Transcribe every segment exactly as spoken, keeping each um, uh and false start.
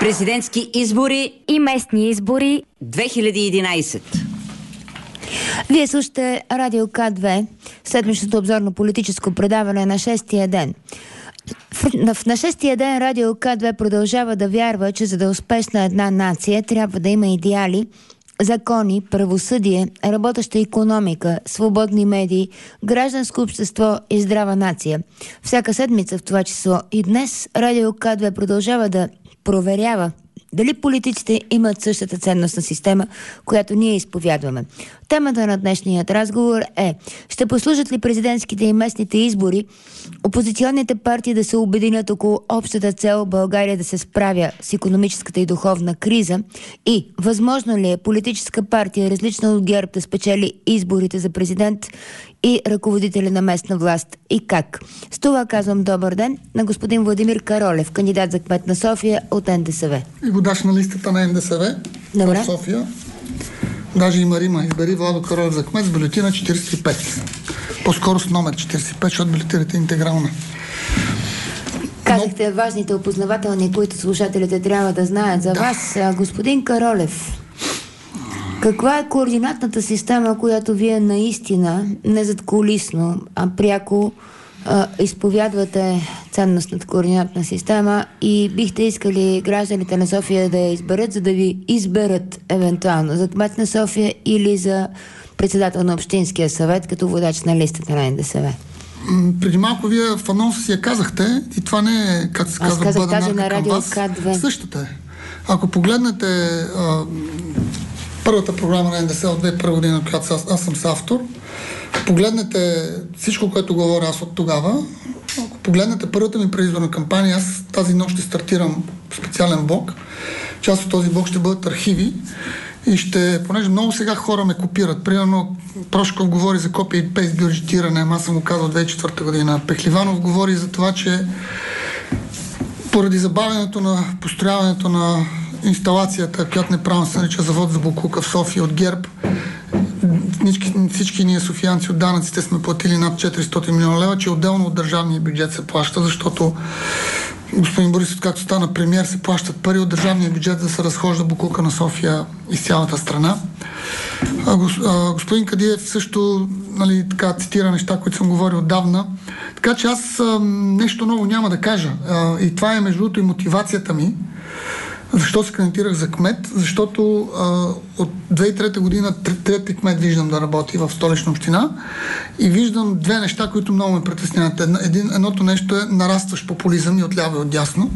Президентски избори и местни избори две хиляди и единайсет. Вие слушате Радио К две, седмичното обзорно политическо предаване на шестия ден. В, в, на шестия ден Радио К две продължава да вярва, че за да е успешна една нация, трябва да има идеали, закони, правосъдие, работеща икономика, свободни медии, гражданско общество и здрава нация. Всяка седмица, в това число и днес, Радио К две продължава да проверява дали политиците имат същата ценностна система, която ние изповядваме. Темата на днешният разговор е: ще послужат ли президентските и местните избори опозиционните партии да се обединят около общата цел България да се справя с икономическата и духовна криза, и възможно ли е политическа партия, различна от ГЕРБ, да спечели изборите за президент и ръководители на местна власт, и как? С това казвам добър ден на господин Владимир Каролев, кандидат за кмет на София от Н Д С В. И водаш на листата на Н Д С В в София. Даже има Рима. Избери Владо Каролев за кмет с бюлетина четирийсет и пет. По-скоро с номер четирийсет и пет, защото бюлетината е интегрална. Казахте важните опознавателни, които слушателите трябва да знаят за да. вас. Господин Каролев, каква е координатната система, която вие наистина, не задкулисно, а пряко а, изповядвате ценностната координатна система и бихте искали гражданите на София да я изберат, за да ви изберат евентуално за кмет на София или за председател на Общинския съвет като водач на листата на Н Д С В? Преди малко вие в анонса си я казахте и това не е, как се казва, бъденарка към вас. Същата е. Ако погледнете а, първата програма на Н Д С от две хиляди и първа година, която аз, аз съм с автор, погледнете всичко, което говоря аз от тогава, ако погледнете първата ми предизборна кампания, аз тази нощ ще стартирам специален блок. Част от този блок ще бъдат архиви и ще, понеже много сега хора ме копират. Примерно Прошков говори за копия и пейст бюджетиране, аз съм го казал две хиляди и четвърта година. Пехливанов говори за това, че поради забавянето на построяването на инсталацията, която неправилно се нарича завод за боклука в София от ГЕРБ, всички, всички ние софиянци от данъците сме платили над четиристотин милиона лева, че отделно от държавния бюджет се плаща, защото господин Борисов, както стана премиер, се плащат пари от държавния бюджет да се разхожда боклука на София из цялата страна. А, а, господин Кадиев също, нали, така цитира неща, които съм говорил отдавна. Така че аз а, нещо ново няма да кажа. А, и това е между другото и мотивацията ми. Защо се кандидатирах за кмет? Защото а, от две хиляди и трета година трети кмет виждам да работи в Столична община и виждам две неща, които много ме притесняват. Един, едното нещо е нарастващ популизъм и отляво и отдясно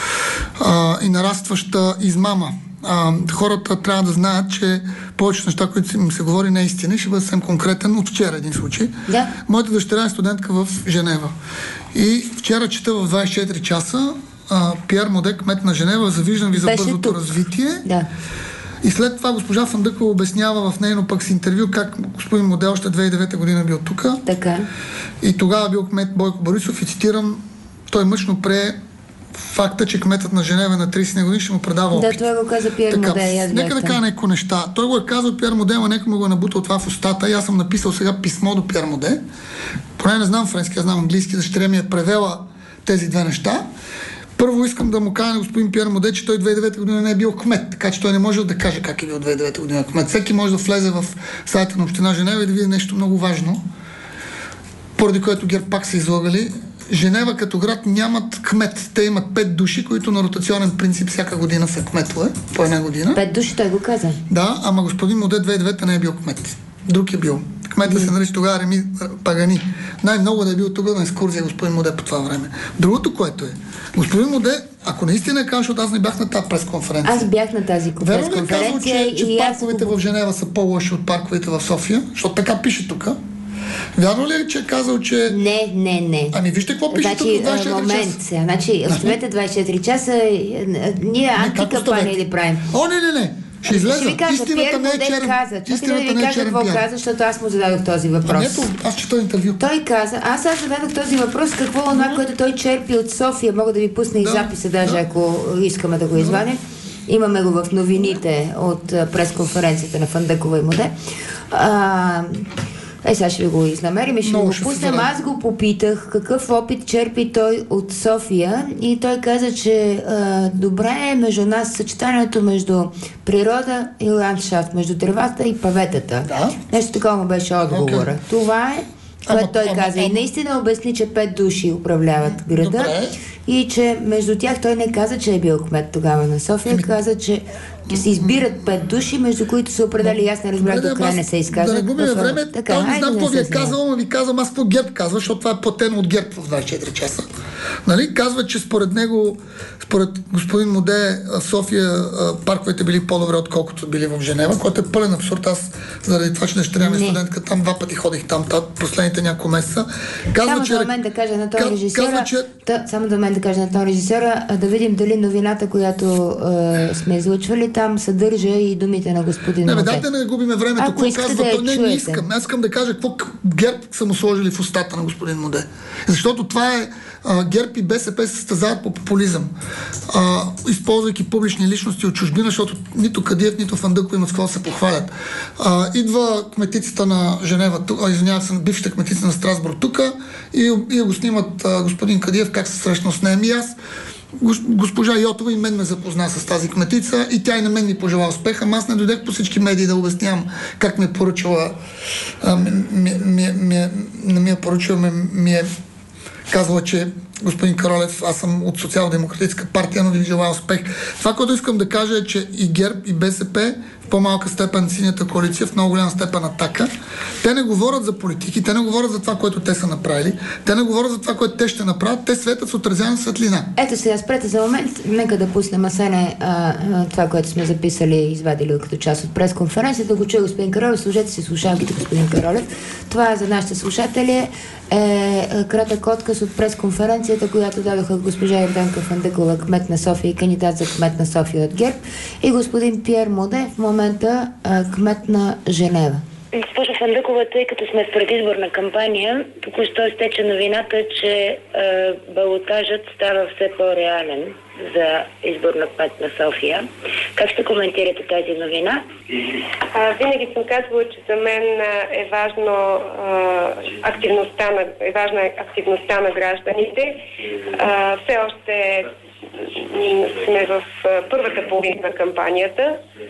а, и нарастваща измама. А, хората трябва да знаят, че повечето неща, които им се говори, не е истина, и ще бъда съвсем конкретен. От вчера един случай. Да. Моята дъщеря е студентка в Женева. И вчера чета в двайсет и четири часа Uh, Пиер Моде, кмет на Женева, завиждам ви за Беше бързото тук. развитие. Да. И след това госпожа Фандъкова обяснява в нейно пък с интервю как господин Моде още две хиляди и девета година бил тук. Така. И тогава бил кмет Бойко Борисов и цитирам, той мъчно прие факта, че кметът на Женева на трийсет години ще му предава опит. Да, това го каза Пиер така, Моде. Нека да кажа някои неща. Той го е казал Пиер Моде, а нека му го е набутал това в устата. И аз съм написал сега писмо до Пиер Моде. Поне не знам френски, аз знам английски, дъщеря ми е превела тези две неща. Първо искам да му кажа на господин Пиер Моде, че той две хиляди и девета година не е бил кмет, така че той не може да каже как е бил две хиляди и девета година кмет. Всеки може да влезе в сайта на Община Женева и да види нещо много важно, поради което ГЕРБ пак са излагали. Женева като град нямат кмет. Те имат пет души, които на ротационен принцип всяка година са кметове, по една година. Пет души, той го каза. Да, ама господин Моде две хиляди и девета не е бил кмет. Друг е бил. Кмета се нарича тогава Реми Пагани. Най-много да е бил тук на екскурзия господин Моде по това време. Другото, което е, господин Моде, ако наистина кажа, защото аз не бях на тази пресконференция. Аз бях на тази пресконференция. Верно ли казва, че, че парковете аз... в Женева са по-лоши от парковете в София? Защото така пише тук. Вярно ли е, че е казал, че... Не, не, не. Ами вижте какво пише значи, тук в двайсет и четири момент, часа. Сега, значи, оставете двайсет и четири часа, ние антикапани ли правим? О, не, не, не. Ще излезе. Ще ви кажа, Пиер Моде каза. Чакайте да ви кажа какво каза, защото аз му зададох този въпрос. Ето, аз чета интервю. Той каза, аз аз зададох този въпрос, какво е това, което той черпи от София. Мога да ви пусна да, и записа, даже да. ако искаме да го извадим. Имаме го в новините от пресконференцията на Фандъкова и Моде. А, Е, сега ще ви го изнамерим и ще го пуснем. Аз го попитах какъв опит черпи той от София и той каза, че а, добре е между нас съчетанието между природа и ландшафт, между дървата и паветата. Да. Нещо такова му беше отговора. Okay. Това е, което той ама, каза. Ама, и наистина обясни, че пет души управляват града. Добре. И че между тях той не каза, че е бил кмет тогава на София, Еми... каза, че се избират пет души, между които са определили. Аз не разбрах до края, не се изказват. Да не губим време, така, той не знам какво ви е казал, но ви казвам аз какво ГЕРБ казва, защото това е платено от ГЕРБ в двайсет и четири часа. Нали? Казва, че според него, според господин Моде, София парковете били по-добре, отколкото били в Женева, което е пълен абсурд. Аз заради това, че дъщеря ми студентка, там два пъти ходих там, там последните няколко месеца. Казва, само че, до мен да кажа на този режисера, че... да, само до мен да кажа на този режисера, да видим дали новината, която е, сме излъчвали, там съдържа и думите на господин Моде. Не, бе, дайте да не губиме времето. Ако искате казва, да я не, не искам. Аз искам да кажа какво ГЕРБ са му сложили в устата на господин Моде. Защото това е а, ГЕРБ и БСП се състезават по популизъм. А, използвайки публични личности от чужбина, защото нито Кадиев, нито Фандъков имат с какво да се похвалят. А, идва кметицата на Женева, извинявам се, бившата кметица на Страсбург тук и, и го снимат а, господин Кадиев как се срещна с нея. И аз госпожа Йотова и мен ме запозна с тази кметица и тя и на мен ми пожела успеха. Аз не дойдех по всички медии да обяснявам как ми е поръчала ми, ми, ми, не ми е поръчала, ми, ми е казвала, че господин Каролев, аз съм от Социал-демократическа партия, но ви желая успех. Това, което искам да кажа е, че и ГЕРБ, и БСП, в по-малка степен Синята коалиция, в много голяма степен Атака, те не говорят за политики, те не говорят за това, което те са направили, те не говорят за това, което те ще направят, те светят с отразяна светлина. Ето сега, спрете за момент, нека да пуснем Асене а, а, това, което сме записали и извадили като част от пресконференцията, да го чуе господин Каролев, служете си слушалките, господин Каролев. Това за нашите слушатели е кратък отказ от пресконференцията, която дадоха госпожа Йорданка Фандъкова, кмет на София и кандидат за кмет на София от ГЕРБ, и господин Пиер Моде, в момента кмет на Женева. Госпожа Фандъкова, тъй като сме в предизборна кампания, току-що изтече новината, че е, балотажът става все по-реален за избор на кмет на София. Как ще коментирате тази новина? А, винаги съм казвала, че за мен е важно а, активността на, е важна активността на гражданите. А, все още сме в първата половина на кампанията.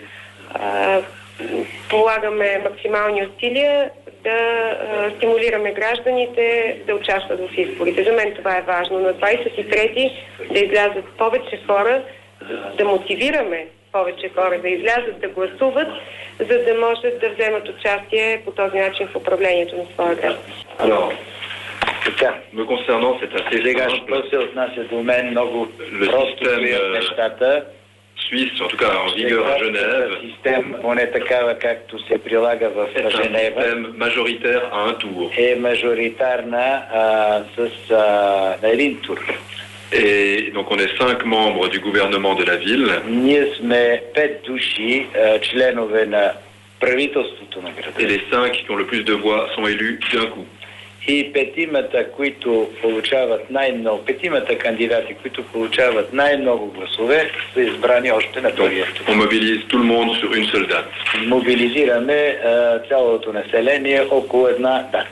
А, полагаме максимални усилия да а, стимулираме гражданите да участват в изборите. За мен това е важно. На двайсет и трети да излязат повече хора, да мотивираме повече хора да излязат, да гласуват, за да може да вземат участие по този начин в управлението на своя град. Alors, така, me concernant, c'est assez сега ще се отнася до мен много просто стоят нещата. Suisse, en tout cas en vigueur à Genève, système, поне такава както се прилага в Женева, système majoritaire à un tour. Е мажоритарна а, с а, на един тур. Et donc on est cinq membres du gouvernement de la ville. Ние сме пет души а, членове на правителството на града. Et les cinq qui ont le plus de voix sont élus d'un coup. И петимата, които получават най-много, петимата кандидати, които получават най-много гласове, са избрани още на първия тур. On mobilise tout le monde sur une seule date. Мобилизираме а, цялото население около една дата.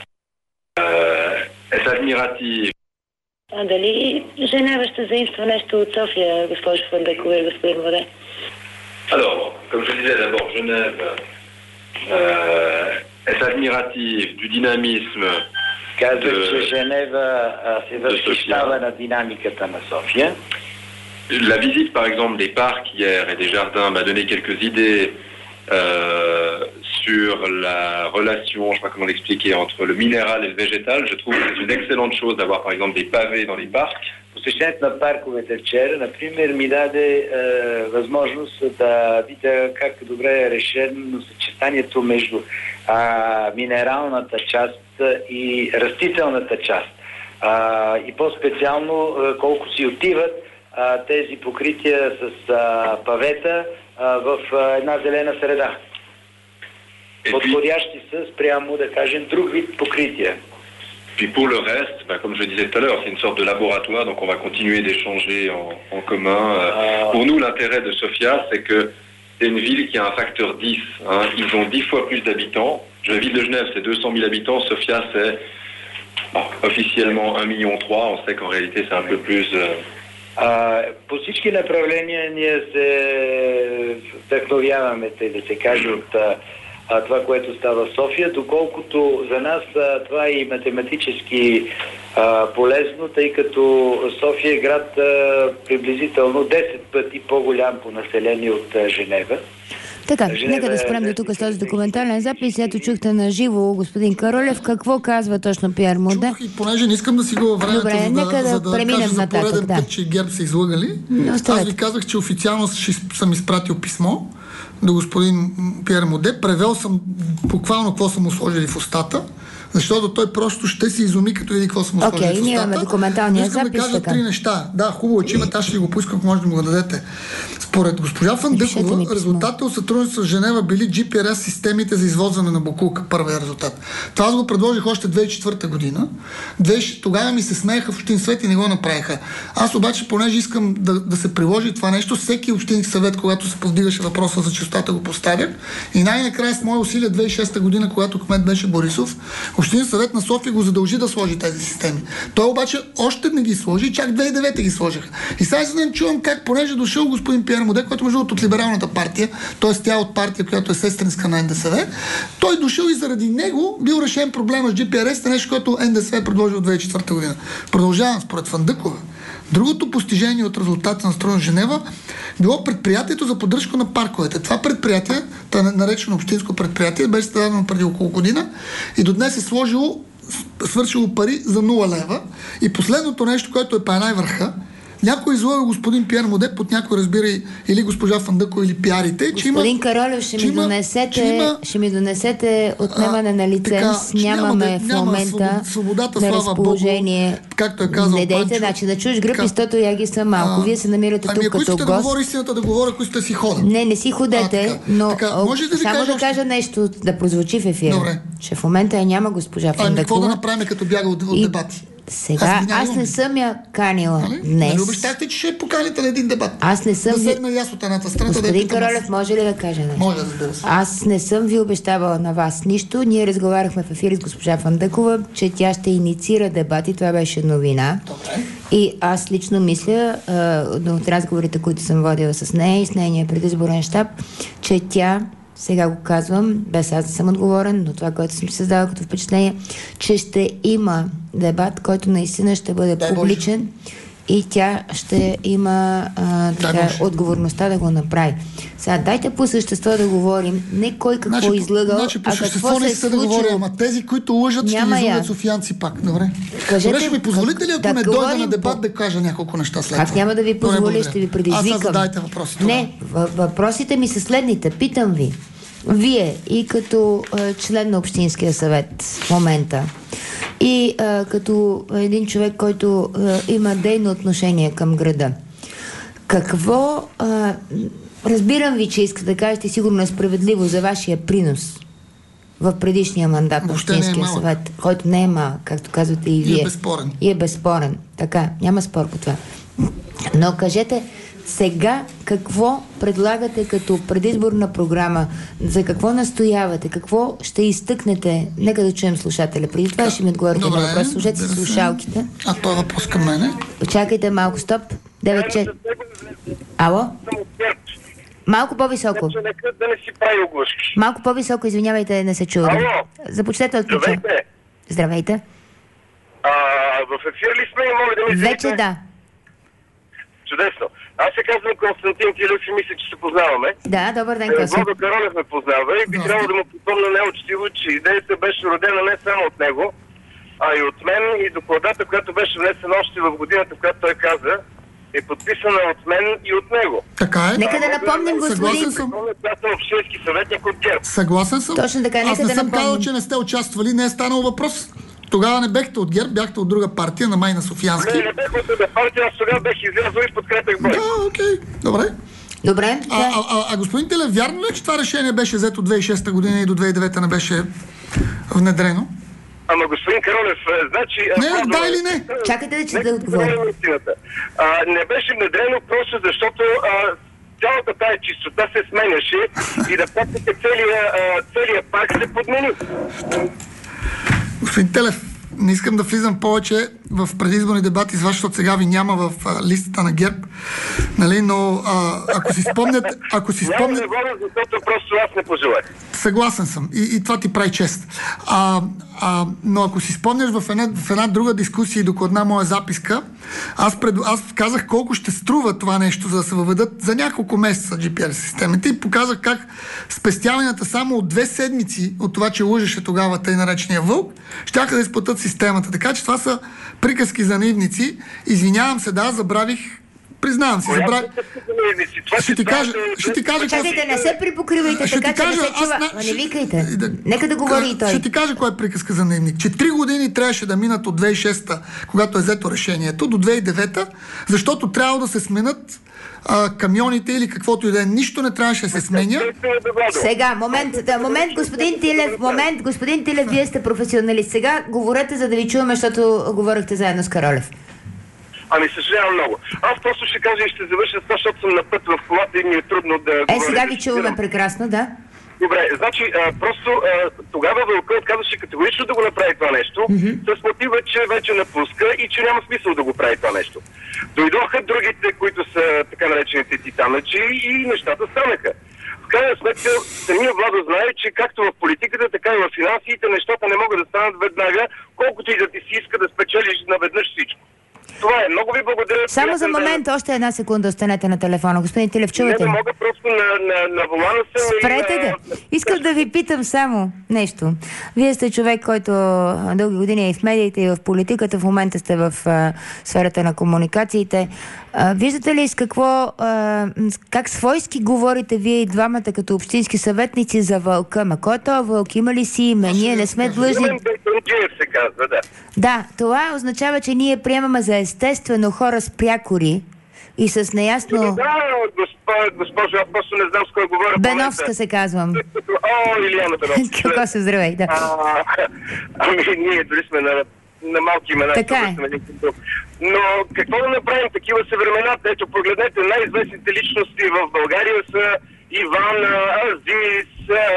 Е адмиратив. А дали Женева ще заимства нещо от София, госпожо Фандъкова и господин Моде? Alors, comme je disais d'abord, Genève euh, est admirative du dynamisme. Казах, че Женева се възхищава на динамиката на София. La visite, par exemple, des parcs hier et des jardins m'a donné quelques idées euh, sur la relation, je ne sais pas comment l'expliquer, entre le minéral et le végétal. Je trouve que c'est une excellente chose d'avoir, par exemple, des pavés dans les parcs. Посещението на парковете вчера, например, ми даде е, възможност да видя как добре е решено съчетанието между а, минералната част и растителната част. А, и по-специално колко си отиват а, тези покрития с а, павета а, в а, една зелена среда. Подходящи са спрямо, да кажем, друг вид покрития. Puis pour le reste, bah, comme je le disais tout à l'heure, c'est une sorte de laboratoire, donc on va continuer d'échanger en, en commun. Euh, pour nous, l'intérêt de Sofia, c'est que c'est une ville qui a un facteur dix. Hein. Ils ont dix fois plus d'habitants. La ville de Genève, c'est deux cent mille habitants. Sofia, c'est bon, officiellement un virgule trois million. On sait qu'en réalité, c'est un peu plus... Euh... А, по всички направления ние се вдъхновяваме, те да се каже, от а, това, което става в София, доколкото за нас а, това е и математически а, полезно, тъй като София е град а, приблизително десет пъти по-голям по население от а, Женева. Така, нека да спрем до тук с този документален запис. Ето чухте на живо господин Каролев. Какво казва точно Пиер Моде? Чух и понеже не искам да си го времето, Добре, за да, нека да, за да преминем кажа за пореден нататък, път, да. че ГЕРБ са излъгали. Аз ви казах, че официално съм изпратил писмо до господин Пиер Моде. Превел съм буквално какво са му сложили в устата, защото той просто ще се изуми, като види какво са му сложили okay, в устата. Окей, ние имаме документалния запис. Искам да кажа така. три неща. Да, хубаво, че имате, аз ще ви го поискам, ако може да му го дадете. Според госпожа Фандъкова, резултатът от сътрудничество с Женева били джи пи ар системите за извозване на боклук. Първият резултат. Това аз го предложих още две хиляди и четвърта година. Тогава ми се смееха в Общински съвет и не го направиха. Аз обаче, понеже искам да, да се приложи това нещо, всеки Общински съвет, когато се повдигаше въпроса за честотата, го поставях. И най-накрая с мои усилия две хиляди и шеста година, когато кмет беше Борисов, Общински съвет на София го задължи да сложи тези системи. Той обаче още не ги сложи, чак две хиляди и девета ги сложиха. И сега за да чувам как, понеже дошъл господин Пиер Моде, който между от либералната партия, т.е. тя от партия, която е сестринска на ен де ес ве, той дошъл и заради него бил решен проблема с джи пи ар ес, нещо, което ен де ес ве е предложил от две хиляди и четвърта година. Продължавам според Фандъкова. Другото постижение от резултата на строен Женева било предприятието за поддръжка на парковете. Това предприятие, това наречено общинско предприятие, беше създадено преди около година и до днес е сложило, свършило пари за нула лева. И последното нещо, което е па най-върха, някой излага господин Пиер Моде, под някой разбира или госпожа Фандъкова или пиарите, господин че има... Господин Каролев, ще, че ми донесете, има, ще ми донесете отнемане на лиценз. Така, нямаме няма, в момента свободата, на разположение. Богу, както е казал не дейте, Панчо. Значи да чуеш гръб, защото я ги са малко. А, Вие се намирате ами, тук като гост. Ами ако искате да говоря истината, да говоря, ако сте си хода. Не, не си ходете, а, така, но така, може да ви само кажа да кажа нещо, да прозвучи в ефира. Добре. Че в момента я няма госпожа Фандъкова. Ами какво да направим, като бяга от, от дебати? Сега, аз, аз не съм я канила нали? днес. Нали обещахте, че ще поканите на един дебат. Аз не съм да ви... седна и аз от едната страна. Господин да Каролев, може ли да каже нещо? Може, разбира се. Аз не съм ви обещавала на вас нищо. Ние разговаряхме в ефир с госпожа Фандъкова, че тя ще инициира дебати. Това беше новина. Добре. И аз лично мисля, от разговорите, които съм водила с нея и с нейния предизборен щаб, че тя, сега го казвам, без аз да съм отговорен, но това, което съм създала като впечатление, че ще има дебат, който наистина ще бъде Дай публичен Боже. И тя ще има а, така, отговорността да го направи. Сега, дайте по същество да говорим, не кой какво значи, излъгал, значи, а какво се е случило. Да говоря, ама тези, които лъжат, ще излъгат софиянци пак. Добре. Кажете, Добре, ще ми позволите ли, ако да не дойда на дебат, по... да кажа няколко неща след това? това? Аз няма да ви позволя, ще ви предизвикам. Аз задайте въпросите. Не, въпросите ми са следните. Питам ви. Вие и като а, член на Общинския съвет в момента и а, като един човек, който а, има дейно отношение към града, какво а, разбирам ви, че искате да кажете, сигурно е справедливо за вашия принос в предишния мандат на Общинския е съвет, който не е малък, както казвате и вие. И е безспорен. И е безспорен. Така, няма спор по това. Но кажете, сега какво предлагате като предизборна програма? За какво настоявате? Какво ще изтъкнете? Нека да чуем слушателя. Преди това ще ми отговорите на въпрос. Слушайте си слушалките. А това е въпрос към мене. Чакайте малко, стоп. девет четири. Ало? Малко по-високо. Да не си прави оглушки. Малко по-високо, извинявайте, не се чува. Ало? Започнете от ключа. Здравейте. Здравейте. А, в ефир ли сме и мога да ми извините? Вече да. Чудесно. Аз се казвам Константин Килев и мисля, че се познаваме. Да, добър ден, Косо. Владо Каролев ме познава и би трябвало да му припомня неучтиво, че идеята беше родена не само от него, а и от мен, и докладата, която беше внесена още в годината, в която той каза, е подписана от мен и от него. Така е. Нека да напомним, господин... Съгласен съм. Аз съм общински съветник от ГЕРБ. Съгласен съм. Точно така, нека Аз не да съм напомним. казал, че не сте участвали, не е станал въпрос. Тогава не бехте от ГЕРБ, бяхте от друга партия, на Майна Софиянски. Не, не бех от друга партия, аз тогава бех излязъл и подкрепях бой. Да, окей, добре. Добре. А, а, а, а господин Телев, вярно ли, че това решение беше взето две хиляди и шеста година и до две хиляди и девета не беше внедрено? Ама господин Каролев, значи... Не, а, да или не? Чакайте да че да отговоря. А, не беше внедрено просто защото а, цялата тая чистота се сменяше и да практика целият целия парк се подмени. Господин Телев, не искам да влизам повече в предизборни дебати с вас, защото сега ви няма в а, листата на ГЕРБ, нали, но а, ако си спомнят... Ако си спомнят... Няма не говоря, защото просто аз не пожелах. Съгласен съм. И, и това ти прави чест. А, а, но ако си спомняш в една, в една друга дискусия и докладна моя записка, аз, пред, аз казах колко ще струва това нещо, за да се въведат за няколко месеца джи пи ес системите и показах как спестяванията само от две седмици от това, че лъжеше тогава тъй наречения вълк, щяха да изплатят системата. Така че това са приказки за наивници. Извинявам се, да, забравих. Признавам се, забравих. Ще ти кажа, ще ти кажа... Чакайте, не се припокривайте, така че не се чува. Ма не викайте. Нека да говори и той. Ще ти кажа коя е приказка за наивник. Че три години трябваше да минат от две хиляди и шеста, когато е взето решението, до две хиляди и девета, защото трябва да се сменят а, камионите или каквото и да е. Нищо не трябваше да се сменя. Сега, момент, да, момент, господин Тилев, момент, господин Тилев, вие сте професионалист. Сега говорете, за да ви чуваме, защото говорихте заедно с Каролев. Ами съжалявам много. Аз просто ще кажа и ще завърша с това, защото съм на път в колата и ми е трудно да е, говоря. Е, сега ви чуваме прекрасно, да. Добре, значи а, просто а, тогава Вълка отказваше категорично да го направи това нещо, mm-hmm. с мотива, че вече напуска и че няма смисъл да го прави това нещо. Дойдоха другите, които са така наречените титаначи и нещата станаха. В крайна сметка, самия Владо знае, че както в политиката, така и в финансите нещата не могат да станат веднага, колкото и да ти си иска да спечелиш наведнъж всичко. Това е. Много ви благодаря. Само за момент, още една секунда останете на телефона. Господин Тилев, чувате? Не, не мога, просто на, на, на волана съм. Спрете и, да. Искам да ви питам само нещо. Вие сте човек, който дълги години е и в медиите, и в политиката. В момента сте в а, сферата на комуникациите. А, виждате ли с какво, а, как свойски говорите вие и двамата като общински съветници за вълка? Ма кой е това вълк? Има ли си име? Ние не сме длъжни... се казва, да. Да, това означава, че ние приемаме за естествено хора с прякори и с неясно... Да, госпожо, госпожо, аз просто не знам с кой говоря. Беновска се казвам. О, Илияна Беновска. Какво се здравей, да. А, ами ние дори сме на, на малки имена. Така е. Но какво да направим такива са времената? Ето, погледнете, най-известните личности в България са Иван, Азис,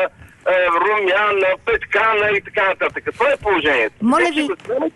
Румяна, Петкана и така нататък. Това е положението. Моля ви...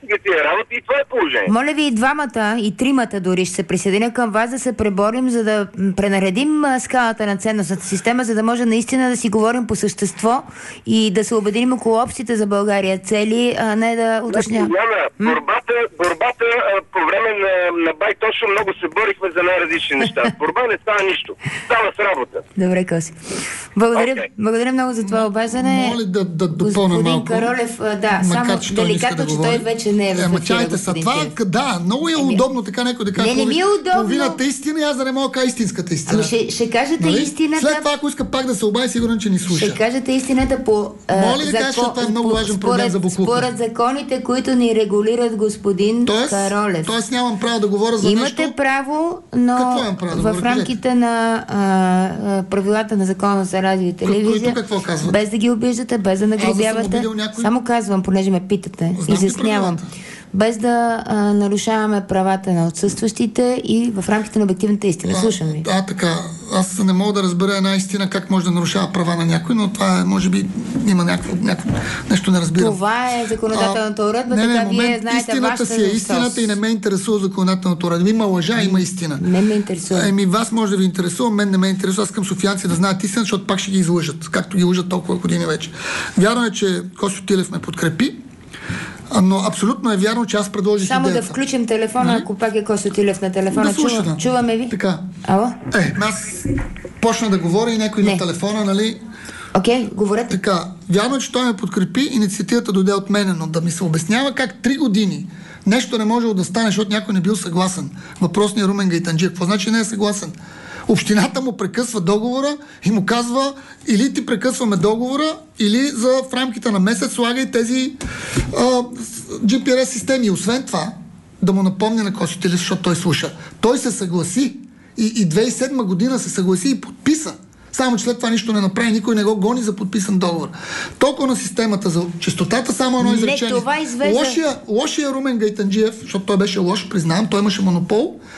И това е положението. Моля ви и двамата, и тримата дори ще се присъединя към вас да се преборим, за да пренаредим скалата на ценностната система, за да може наистина да си говорим по същество и да се обединим около общите за България цели, а не да уточняваме. Борбата, борбата по време на, на Байтошо много се борихме за най-различни неща. Борба не става нищо. Става с работа. Добре, Коси. Благодаря, okay. Благодаря много за това обаждане. Моля да, да допълня малко. Господин Каролев, да, само деликатно, че той вече не е в ефира. Ама чайте са, това, да, много е удобно така някой да каже. Не, не ми е удобно. Половината истина и аз да не мога да кажа истинската истина. Ами ще, ще кажете нали? Истината... След това, ако иска пак да се обади, сигурен, че ни слуша. Ще кажете истината по... Моля да кажа, това е много важен проблем за буклука. Според законите, които ни регулират, господин тоест, Каролев. Тоест нямам право да говоря за Имате нещо. Имате право, но право да в рамките на а, правилата на закона за радио и телевизия, без да ги обиждате, без да нагрубявате. Само казвам, понеже ме питате, изяснявам. Без да а, нарушаваме правата на отсъстващите и в рамките на обективната истина. Слушам ви. Да, така. Аз не мога да разбера една истина как може да нарушава права на някой, но това е, може би има някакво, някакво нещо не разбирам. Това е законодателната уредба, не, не, така момент, вие знаете истината си е истината и не ме интересува законодателната уредба. Има лъжа, има истина. Не ме интересува. Еми, вас може да ви интересува, мен не ме интересува. Аз към софиянци да знаят истина, защото пак ще ги излъжат, както ги лъжат толкова години вече. Вярно е, че Косьо Тилев ме подкрепи. Но абсолютно е вярно, че аз предложих Само идеята. Да включим телефона, ако пак е Косьо Тилев на телефона. Да слуша, Чува, да. Чуваме ви? Така. Ало? Е, аз почна да говоря и някой на телефона, нали? Окей, okay, говорете. Така, вярно е, че той ме подкрепи, инициативата дойде от мене, но да ми се обяснява как три години нещо не можело да стане, защото някой не бил съгласен. Въпросният Румен Гайтанджиев. Какво значи не е съгласен? Общината му прекъсва договора и му казва, или ти прекъсваме договора, или за в рамките на месец слагай тези а, джи пи ес системи. Освен това, да му напомня на Косьо Тилев, защото той слуша. Той се съгласи и, и две хиляди и седма година се съгласи и подписа. Само, че след това нищо не направи, никой не го гони за подписан договор. Толкова на системата за честотата, само едно изречение. Не, това извежда... Лошия, лошия Румен Гайтанджиев, защото той беше лош, признавам, той имаше монопол,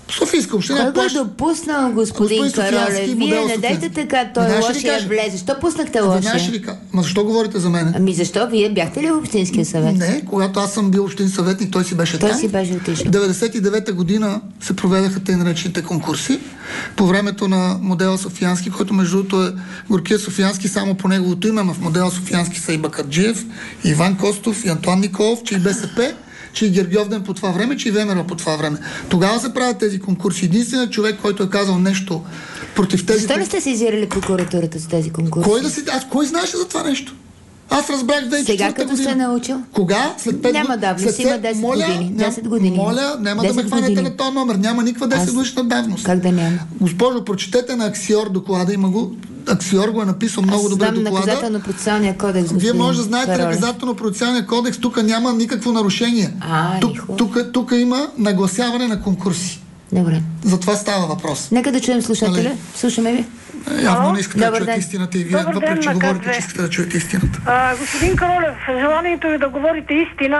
Софийска община. Кой го е допуснал, господин, господин Каролев? Вие не дайте така, той лошия влезе. Защо пуснахте лошия? Ма защо говорите за мен? Ами защо? Вие бяхте ли в общинския съвет? Не, когато аз съм бил общински съветник, той си беше той там. Той си беше отишъл. В деветдесет и девета година се проведаха тъй наречените конкурси. По времето на модела Софиянски, който между другото е Горкия Софиянски, само по неговото име, в модела Софиянски са и Бакърджиев, и Иван Костов, и Антуан Николов, че и БСП, че и Гергьовден по това време, че и Времера по това време. Тогава се правят тези конкурси. Единственият човек, който е казал нещо против тези... Защо не сте сезирали прокуратурата за тези конкурси? Кой да си... Аз кой знаеше за това нещо? Аз разбрах две хиляди и четвърта година. Сега като се научил? Кога? След пет Няма давност, има десет моля, години. десет години. Моля, няма да ме хванете на този номер. Няма никаква десет годишна давност. Как да няма? Госпожо, прочетете на Аксиор доклада, има го. Аксиор го е написал много добре доклада. Аз знам наказателно-процесуалния кодекс. Вие може да знаете наказателно-процесуалния кодекс, тук няма никакво нарушение. А, тук, тук, тук има нагласяване на конкурси. Добре. За това става въпрос. Нека да чуем слушателя. Слушаме ви. Явно не искате да чуете истината и вие, въпреки че говорите, че искате да чуете истината. А, господин Каролев, желанието ви да говорите истина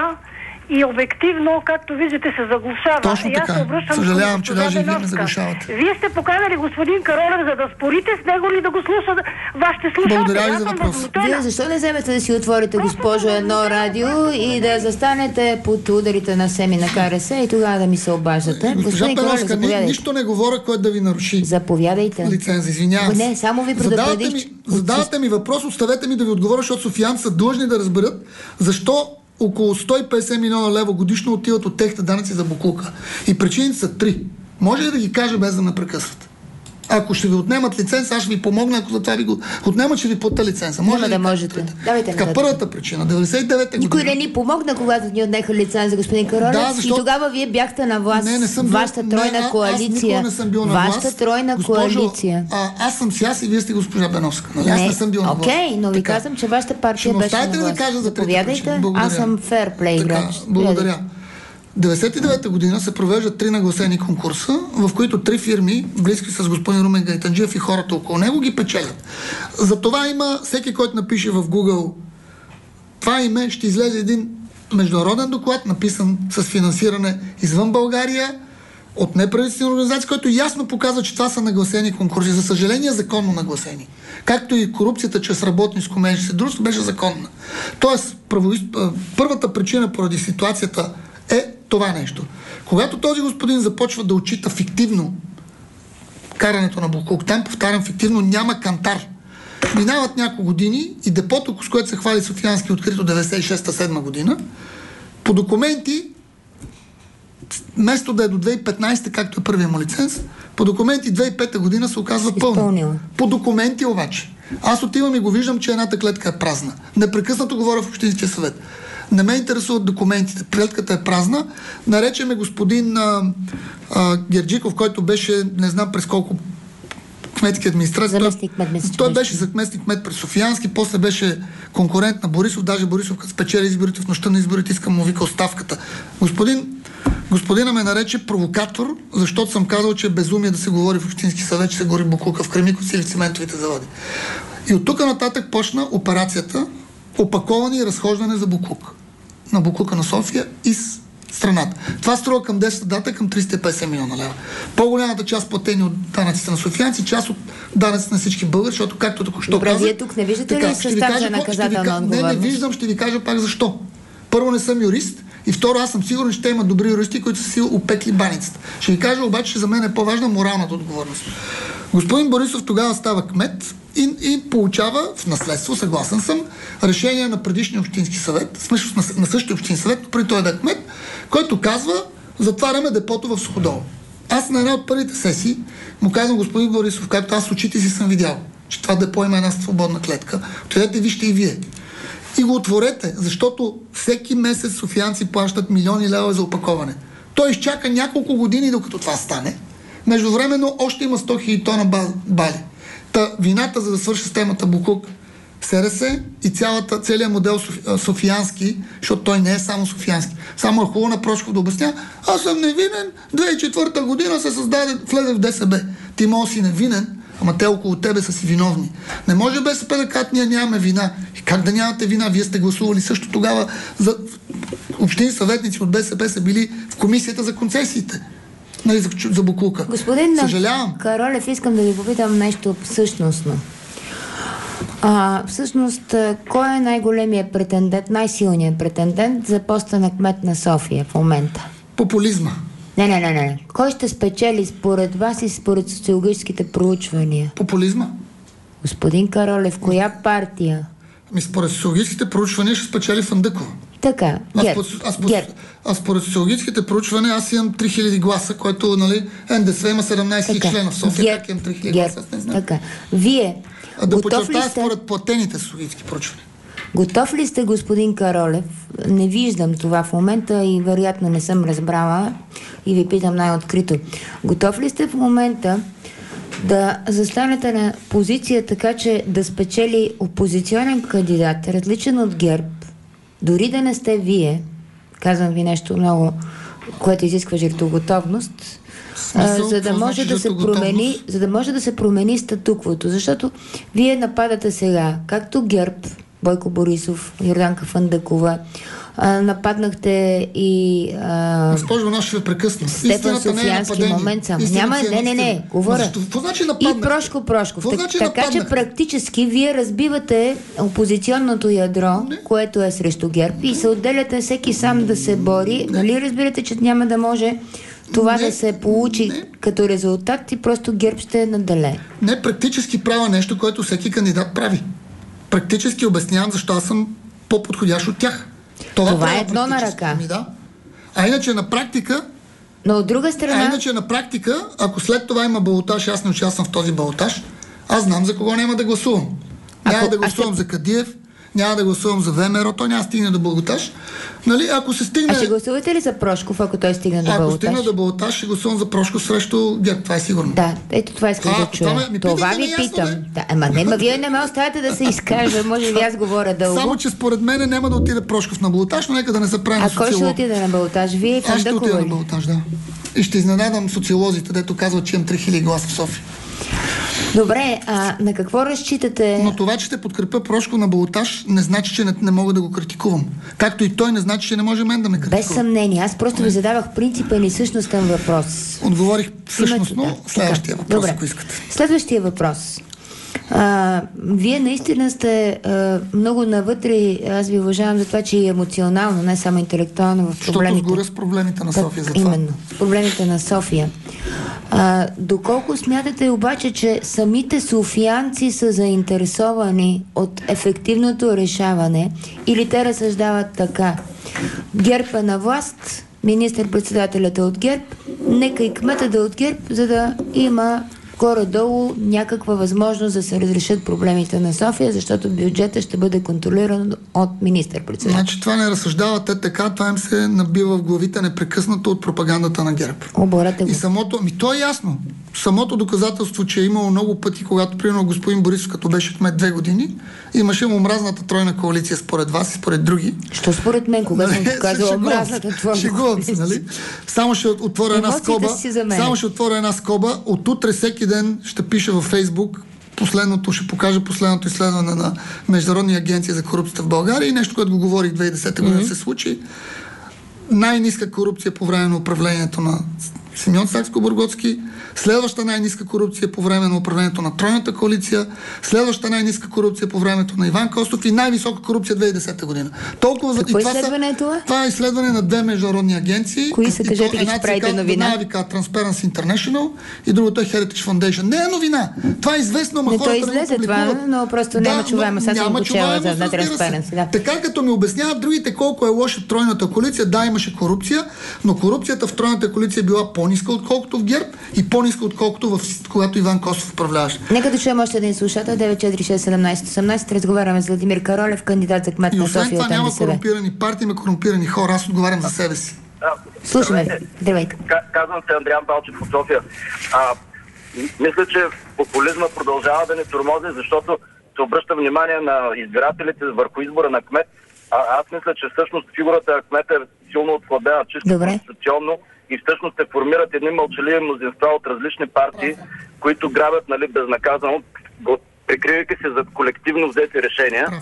и обективно, както виждате, се заглушава. Точно и аз така. се обръщам Съжалявам, че даже и вие ме Беновска. заглушавате. Вие сте поканали господин Каролев, за да спорите с него или да го слушат вашите слушатели. Благодаря ви за въпрос. Вие защо не вземете да си отворите, госпожо, едно радио и да застанете под ударите на Семи на КРС и тогава да ми се обаждате? Госпожа Беновска, нищо не говоря, което да ви наруши. Заповядайте. Лиценз, извинявам се. Не, само ви предупредих. Задавате ми въпрос, оставете ми да ви отговоря, защото софиянци са длъжни да разберат защо около сто и петдесет милиона лева годишно отиват от техните данъци за боклука. И причините са три. Може ли да ги кажа без да ме прекъсвате? Ако ще ви отнемат лиценз, аз ще ви помогна, ако за това ви го отнемат, ще ви платя лиценза. Може Няма да, да можете. Давайте така, първата причина, деветдесет и девета Никой година. не ни помогна, когато ни отнеха лиценза, господин Каролев. Да, защото... И тогава вие бяхте на власт. Не, не съм бил... Вашата тройна не, коалиция. Аз не съм бил на Вашата власт. тройна Госпожо, коалиция. А, аз съм си аз и вие сте госпожа Беновска. Нали? Аз не съм бил на власт. Окей, но ви така. казвам, че вашата партия беше на власт. Да кажа за Заповядайте, аз съм ферплей играч. Благодаря. деветдесет и девета година се провеждат три нагласени конкурса, в които три фирми, близки с господин Румен Гайтанджиев и хората около него, ги печелят. За това има, всеки, който напише в Google това име, ще излезе един международен доклад, написан с финансиране извън България, от неправителствени организации, който ясно показва, че това са нагласени конкурси. За съжаление, законно нагласени. Както и корупцията чрез работническо менеджерство дружество беше законна. Тоест, правоист... първата причина поради ситуацията е това нещо. Когато този господин започва да отчита фиктивно карането на боклук, там, повтарям, фиктивно няма кантар. Минават няколко години и депото, с което се хвали Софиянски, открито деветдесет и шеста седма година, по документи, вместо да е до две хиляди и петнадесета, както е първият му лиценз, по документи две хиляди и пета година се оказва пълно. По документи обаче. Аз отивам и го виждам, че едната клетка е празна. Непрекъснато говоря в Общинския съвет. Не ме интересуват документите. Клетката е празна. Наречеме господин а, а, Герджиков, който беше, не знам през колко кметски администрации. Той, той беше заместник кмет през Софиянски, после беше конкурент на Борисов, даже Борисов, като спечели изборите в нощта на изборите, искам му вика оставката. Господин, господина ме нарече провокатор, защото съм казал, че е безумие да се говори в Общински съвет, че се гори боклука в Кремикос или в циментовите заводи. И от тук нататък почна операцията опаковане и разхождане за боклук. На боклука на София и с страната. Това струва към днешната дата към триста и петдесет милиона лева. По-голямата част платени от данъците на софиянци, част от данъците на всички българи, защото както току-що Добре, казах... Вие тук не виждате ли състав за наказателна отговорност? Не, не виждам, ще ви кажа пак защо. Първо, не съм юрист и второ, аз съм сигурен, че те имат добри юристи, които са си опекли баницата. Ще ви кажа обаче, че за мен е по-важна моралната отговорност. Господин Борисов тогава става кмет и, и получава в наследство, съгласен съм, решение на предишния общински съвет, смисъл на, на същия общински съвет, но при той да е кмет, който казва, затваряме депото в Суходол. Аз на една от първите сесии му казвам, господин Борисов, както аз с очите си съм видял, че това депо има една свободна клетка, отидете вижте и вие. И го отворете, защото всеки месец софиянци плащат милиони лева за опаковане. Той изчака няколко години, докато това стане. Междувременно още има сто хиляди тона бали. Та вината, за да свърши системата боклук, СРС и цялата, целият модел софиянски, защото той не е само софиянски. Само е хубаво на Прошков да обясня, аз съм невинен, две хиляди и четвърта година се създаде, влезе в ДСБ. Ти може си невинен, ама те около тебе са си виновни. Не може БСП да кажат, ние нямаме вина. И как да нямате вина? Вие сте гласували също тогава за общини съветници от БСП са били в комисията за концесиите. Нали, за, за буклука. Господин Съжалявам. Каролев, искам да ви попитам нещо всъщностно. А, всъщност, кой е най-големият претендент, най-силният претендент за поста на кмет на София в момента? Популизма. Не, не, не, не. Кой ще спечели според вас и според социологическите проучвания? Популизма. Господин Каролев, коя партия? Ами според социологическите проучвания ще спечели Фандъкова. Така, Герб. Аз, аз, аз според социологическите проучвания аз имам три хиляди гласа, който, нали, Н Д С В има седемнайсет хиляди члена в София. Герб. Как имам три хиляди Герб. гласа? Аз не знам. Така. Вие, а да готов подчертая ли сте... според платените социологически проучвания. Готов ли сте, господин Каролев? Не виждам това в момента и вероятно не съм разбрала и ви питам най-открито. Готов ли сте в момента да застанете на позиция така, че да спечели опозиционен кандидат, различен от ГЕРБ, дори да не сте вие, казвам ви нещо много, което изисква жертвоготовност, Смисъл, за да може значи да се промени, за да може да се промени статуквото, защото вие нападате сега, както ГЕРБ, Бойко Борисов, Йорданка Фандъкова, а, нападнахте и... А... Госпожо, но ще ви прекъсна. Стефан Софиянски, е момент само. Няма, не, не, не, говоря. Значи и Прошко Прошков. Так, значи така че практически вие разбивате опозиционното ядро, не. което е срещу ГЕРБ и се отделяте всеки сам да се бори. Не. Нали разбирате, че няма да може това не, да се получи не. като резултат и просто ГЕРБ ще е наделе? Не, практически правя нещо, което всеки кандидат прави. Практически обяснявам защо аз съм по-подходящ от тях. Това, Това е едно на ръка. Ми, да. А иначе на практика... Но от друга страна... А иначе на практика, ако след това има балотаж, аз не участвам в този балотаж, аз знам за кого няма да гласувам. Няма ако, да гласувам ще... за Кадиев, няма да гласувам за ВМРО, той няма да стигне до балотаж. Нали, ако се стигне... А ще гласувате ли за Прошков, ако той стигне до балотаж? Ако балотаж? стигне до балотаж, ще гласувам за Прошков срещу ГЕРБ, това е сигурно. Да, ето това искам а, да чуя. Това, ме, това ви ясно, питам. Да, ама не, ма вие не ме оставяте да се изкажа, може би аз говоря дълго. Само, че според мен няма да отиде Прошков на балотаж, но нека да не се прави на социолог. А кой ще отиде на балотаж? Вие и Фандъкова? Аз ще отида на балотаж, да. И ще изненадам социолозите, дето казват, че имам три хиляди гласа в София. Добре, а на какво разчитате? Но това, че ще подкрепя Прошко на балотаж, не значи, че не, не мога да го критикувам. Както и той не значи, че не може мен да ме критикува. Без съмнение. Аз просто ви задавах принципен и същностен въпрос. Отговорих същностно. Да, следващия въпрос, Добре. ако искате. Следващия въпрос. А, вие наистина сте а, много навътре. Аз ви уважавам за това, че и емоционално, не само интелектуално в проблемите. Защото сгоря с проблемите на София. Так, за това. Именно. С проблемите на София. А, доколко смятате обаче, че самите софиянци са заинтересовани от ефективното решаване или те разсъждават така? ГЕРБ е на власт, министър-председателят е от ГЕРБ, нека и кметът да е от ГЕРБ, за да има горе-долу някаква възможност да се разрешат проблемите на София, защото бюджета ще бъде контролиран от министър-председател. Значи това не разсъждавате така, това им се набива в главите непрекъснато от пропагандата на ГЕРБ. Оборете го. И самото, ми то е ясно. Самото доказателство, че е имало много пъти, когато примерно господин Борисов, като беше кмет две години, имаше му омразната тройна коалиция според вас и според други. Що според мен, кога съм показала омразната тройна коалиция? Нали? Само ще отворя една скоба. Само ще отворя една скоба. От утре всеки ден ще пиша във Фейсбук последното, ще покажа последното изследване на Международния агенция за корупцията в България и нещо, което го говорих две хиляди и десета година mm-hmm. се случи. Най-ниска корупция по време на управлението на Симеон Сакскобургготски, следваща най-ниска корупция по време на управлението на Тройната коалиция, следваща най-ниска корупция по времето на Иван Костов и най-висока корупция две хиляди и десета година. Толкова Какво и това изследване е това? Това е изследване на две международни агенции. Кои са, кажете ги, че правите новина? Една вика Transparency International и другото е Heritage Foundation. Не е новина. Това е известно, ама хората не го излезе това, но просто да, няма чуваемо. Сега съм го чела за на Transparency. Да. Така като ми обясняват другите колко е лоша Тройната коалиция, да, имаше корупция, но корупцията в Тройната коалиция е била по-ниска отколкото в ГЕРБ и по-ниска отколкото в когато Иван Костов управляваше. Нека да чуем още един слушател. девет четири шест седемнайсет осемнайсет. Разговаряме с Владимир Каролев, кандидат за кмет на София. И освен това няма корумпирани партии, има корумпирани хора. Аз отговарям за себе си. Слушаме. Здравейте. Казвам се Андриан Балчев от София. А, мисля, че популизма продължава да не тормози, защото се обръща внимание на избирателите върху избора на кмет. А, аз мисля, че всъщност фигурата на кмет е силно отслабена, чисто конституционно и всъщност се формират едни мълчаливи мнозинства от различни партии, които грабят, нали, безнаказано, прикривайки се за колективно взети решения.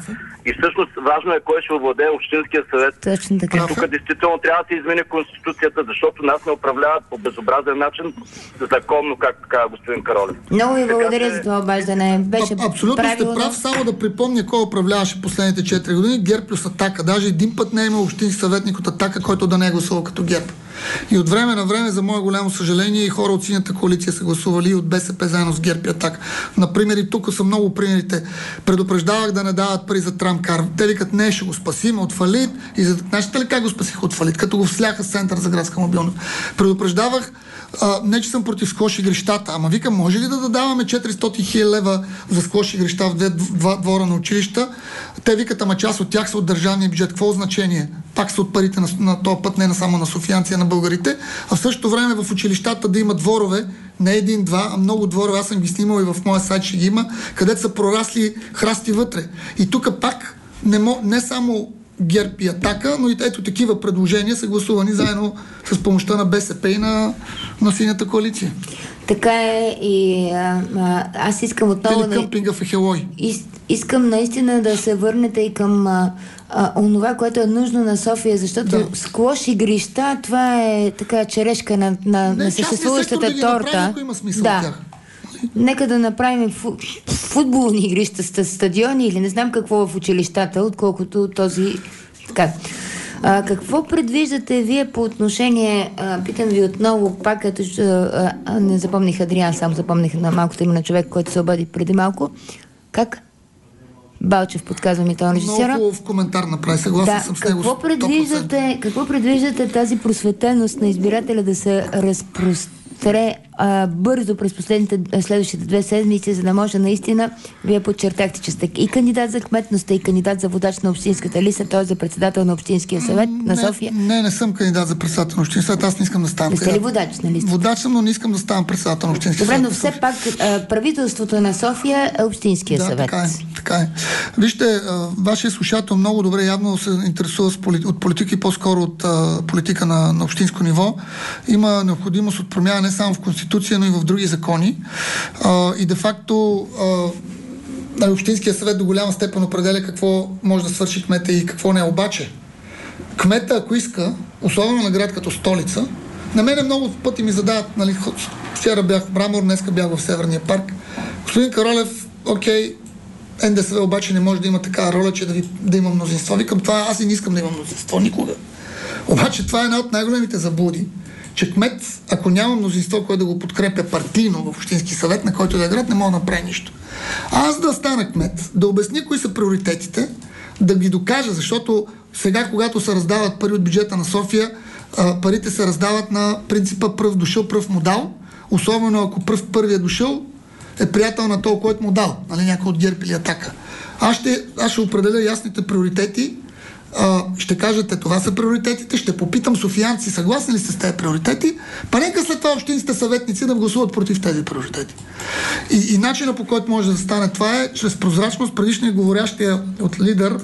И всъщност важно е кой ще овладее Общинския съвет. Точно така. И тук действително трябва да се измени Конституцията, защото нас не управляват по безобразен начин, законно, както каза господин Каролев. Много ви благодаря за това обаждане. Беше а, абсолютно правилно. сте прав, само да припомня кой управляваше последните четири години. ГЕРБ плюс Атака. Даже един път не е имал общински съветник от Атака, който да не е гласувал като ГЕРБ. И от време на време, за мое голямо съжаление, и хора от Синята коалиция са гласували и от БСП заедно с ГЕРБ и Атака. Например, и тук са много примерите. Предупреждавах да не дават пари за трамкар. Те викат, не, ще го спасим от фалит. И за... Знаете ли как го спасих от фалит? Като го всляха с Център за градска мобилност. Предупреждавах, а, не че съм против склош игрищата, ама викам, може ли да даваме четиристотин хиляди лева за склош игрища в две, два двора на училища? Те викат, ама част от тях са от държавния бюджет. Какво значение? Пак са от парите на, на този път, не на само на софиянци, а на българите. А в същото време в училищата да има дворове, не един-два, а много дворове, аз съм ги снимал и в моя сайт ще ги има, където са прорасли храсти вътре. И тук пак не, мо, не само ГЕРБ и Атака, но и ето такива предложения са гласувани заедно с помощта на БСП и на, на Синята коалиция. Така е и а, а, аз искам отново... Или къмпинга в Ехелой. Из, искам наистина да се върнете и към а, а, онова, което е нужно на София, защото да. Склош игрища, това е така черешка на, на, не, на съществуващата да торта. Направим, ако има смисъл да. от тях. Нека да направим фу, футболни игрища, стадиони или не знам какво в училищата, отколкото този... Така. А, какво предвиждате вие по отношение, а, питам ви отново, пак като а, а, не запомних Адриан, само запомних на малкото име на човек, който се обади преди малко. Как? Балчев подказва ми този режисера. Много в коментар направи, съгласен да, съм с него. Какво предвиждате, какво предвиждате тази просветеност на избирателя да се разпростре а, бързо през последните, следващите две седмици, за да може наистина, вие подчертахте, че сте и кандидат за кмет, но сте и кандидат за водач на общинската листа, т.е. за председател на Общинския съвет на София? Не, не, не съм кандидат за председател на Общинския съвет, аз не искам да ставам. Не сте ли водач на листа? Водач съм, но не искам да ставам председател на Общинския съвет. Добре, но все пак а, правителството на София е Общинския да, съвет. Така е, така е. Вижте, а, вашия слушател много добре явно се интересува с полит... от политики, по-скоро от а, политика на, на общинско ниво. Има необходимост от промяна не само в Конституция, но и в други закони. А, и де-факто а, Общинския съвет до голяма степен определя какво може да свърши кмета и какво не. Обаче, кмета, ако иска, особено на град като столица, на мене много пъти ми задават, нали, вчера бях в Мрамор, днеска бях в Северния парк. Господин Каролев, окей, НДСВ обаче не може да има такава роля, че да, ви, да има мнозинство. Викам това, аз и не искам да има мнозинство никога. Обаче това е една от най-големите заблуди, че кмет, ако няма мнозинство, което да го подкрепя партийно в Общински съвет, на който да е град, не мога да направи нищо. А аз да стана кмет, да обясня кои са приоритетите, да ги докажа, защото сега, когато се раздават пари от бюджета на София, парите се раздават на принципа пръв дошъл, пръв му дал, особено ако пръв първия дошъл е приятел на този, който му дал, нали, някой от ГЕРБ или Атака. Аз ще, аз ще определя ясните приоритети, а, ще кажете, това са приоритетите, ще попитам софиянци, съгласни ли сте с тези приоритети, па нека след това общинските съветници да гласуват против тези приоритети. И, и начинът, по който може да стане това е чрез прозрачност. Предишният говорящия от Лидер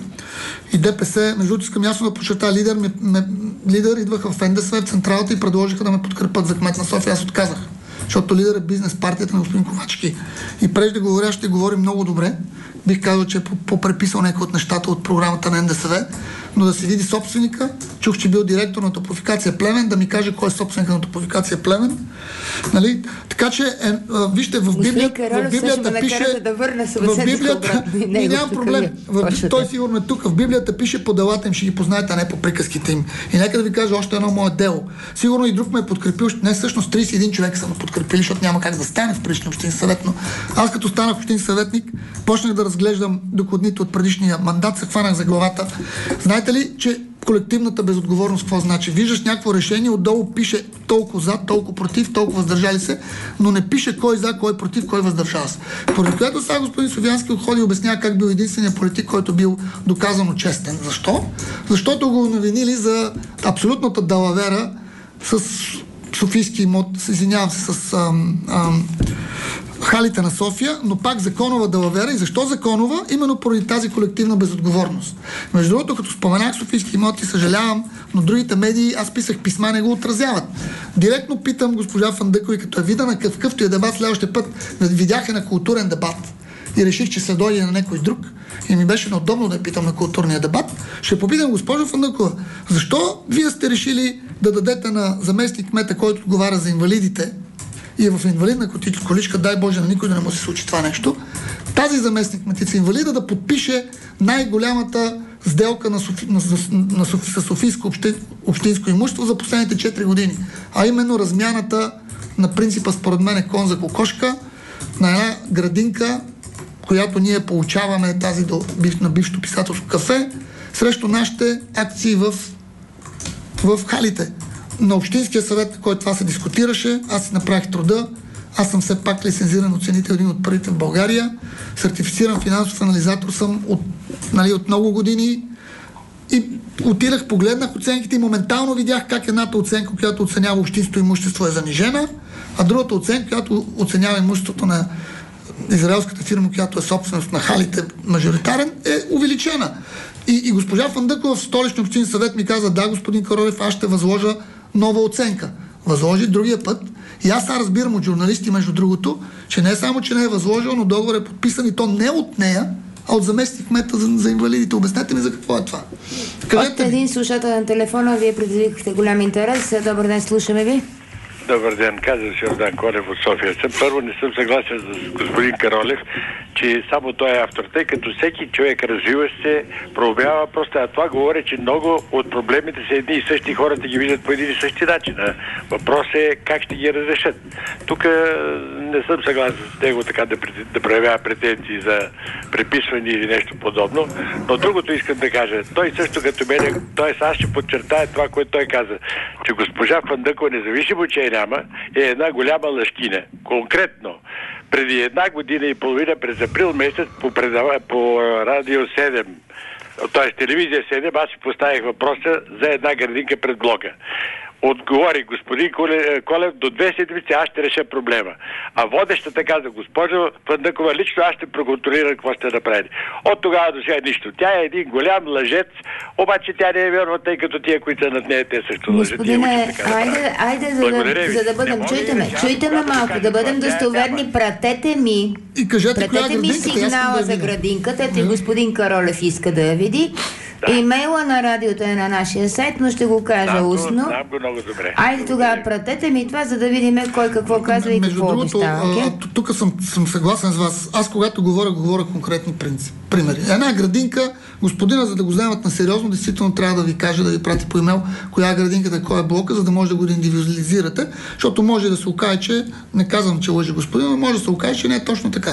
и ДПС, между другото искам ясно да подчертая, Лидер, ме, ме, Лидер идваха в НДСВ в централата и предложиха да ме подкрепят за кмет на София. Аз отказах, защото Лидер е бизнес партията на господин Ковачки. И преждеговорящия говори много добре. Бих казал, че е попреписал някои от нещата от програмата на НДСВ, но да се види собственика. Чух, че бил директор на Топлофикация Плевен, да ми каже кой е собственика на Топлофикация Плевен. Нали? Така че, е, а, вижте, в Библията, в Библията пише... Да върна в Библията... И няма проблем. В, той сигурно е тук. В Библията пише по делата им, ще ги познаете, а не по приказките им. И нека да ви кажа още едно мое дело. Сигурно и друг ме е подкрепил. Не, всъщност трийсет и един човека са ме подкрепили, защото няма как да стане в предишния общински съвет. Но аз като станах общински съветник, почнах да разглеждам докладните от предишния мандат, се хванах за главата. Знаете ли, че колективната безотговорност какво значи? Виждаш някакво решение, отдолу пише толкова за, толкова против, толкова въздържали се, но не пише кой за, кой против, кой въздържава се. Поради което сега господин Совиянски отходи и обяснява как бил единственият политик, който бил доказано честен. Защо? Защото го навинили за абсолютната далавера с софийски имот, извинявам се, с ам, ам, халите на София, но пак законова далавера. И защо законова? Именно поради тази колективна безотговорност. Между другото, като споменах софийски имоти, съжалявам, но другите медии, аз писах писма, не го отразяват. Директно питам госпожа Фандъкова, и като е вида на какъвто е дебат следващия път, видяха на културен дебат. и реших, че се дойде на някой друг и ми беше неудобно да я питам на културния дебат, ще попитам госпожо Фандъкова, защо вие сте решили да дадете на заместник кмета, който отговаря за инвалидите и е в инвалидна количка, дай Боже на никой да не му се случи това нещо, тази заместник кметица инвалида да подпише най-голямата сделка на, Софи, на, на, на Софийско общи, общинско имущество за последните четири години. А именно размяната на принципа, според мен, е кон за кокошка на една градинка, която ние получаваме тази до, на бившето писателско кафе, срещу нашите акции в, в халите. На Общинския съвет, на който това се дискутираше, аз си направих труда. Аз съм все пак лицензиран оценител, един от първите в България. Сертифициран финансов анализатор съм от, нали, от много години. И отидах, погледнах оценките и моментално видях как едната оценка, която оценява общинското имущество, е занижена, а другата оценка, която оценява имуществото на израелската фирма, която е собственост на халите, мажоритарен, е увеличена. И, и госпожа Фандъкова в Столичния общински съвет ми каза: да, господин Каролев, аз ще възложа нова оценка. Възложи другия път. И аз сега разбирам от журналисти, между другото, че не е само, че не е възложил, но договор е подписан и то не от нея, а от заместник кмета за, за инвалидите. Обяснете ми за какво е това. Още един слушател на телефона, вие предизвикахте голям интерес. Добър ден, слушаме ви. Добър ден, казвам се Йордан Колев от София. Съм, първо не съм съгласен с господин Каролев, че само той е автор, тъй като всеки човек развива се, проявява просто, а това говори, че много от проблемите са едни и същи, хората ги виждат по един и същи начин. Въпросът е как ще ги разрешат. Тук не съм съгласен с него така да, да проявява претенции за преписване или нещо подобно, но другото искам да кажа. Той също като мене, т.е. аз ще подчертая това, което той каза, че госпожа Фандъкова, независимо, че е няма, е една голяма лъжкина. Конкретно, преди една година и половина, през април месец, по, предава, по Радио седем, т.е. телевизия седем, аз си поставих въпроса за една градинка пред блока. Отговори господин Колев, до две седмици аз ще реша проблема. А водещата каза: госпожо Фандъкова, лично аз ще проконтролирам какво сте направили. От тогава до сега нищо. Тя е един голям лъжец, обаче тя не е вярна, тъй като тия, които са над нея, те също лъжат. Господине, айде, айде за, да, за да бъдем, чуйте ме, чуйте ме малко, да бъдем достоверни, пратете ми, и кажете, пратете ми сигнала за градинката, ето господин Каролев иска да я види. Да. Имейла на радиото е на нашия сайт, но ще го кажа да, устно. Знам го много добре. Айде тогава пратете ми това, за да видим кой какво казва и какво обещава. Okay? Тук съм, съм съгласен с вас. Аз когато говоря, говоря конкретни принципи. Примери. Една градинка, господина, за да го вземат на сериозно, действително трябва да ви каже, да ви прати по имейл коя е градинката, кой е блока, за да може да го индивидуализирате, защото може да се окаже, че, не казвам, че лъжи господин, но може да се окаже, че не е точно така.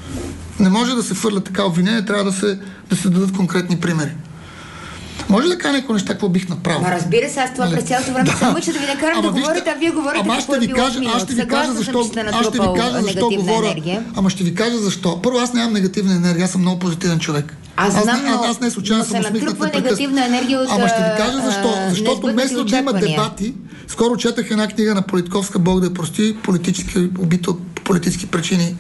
Не може да се фърля така обвинение, трябва да се, да се дадат конкретни примери. Може ли да кажа някои неща, какво бих направил? Ма разбира се, аз това през цялото време да. се мъча да ви накарам да говорите, а вие говорите ама какво е било в миналото. Аз ще ви кажа защо, аз ще ви кажа защо говоря. Енергия. Ама ще ви кажа защо. Първо, аз нямам негативна енергия, аз съм много позитивен човек. Аз знам, аз, аз, аз не случайно съм усмихнат непрекъснато. Ама ще ви кажа защо. А, защото вместо да има дебати, скоро четах една книга на Политковска, Бог да я прости, политически убит от политически причини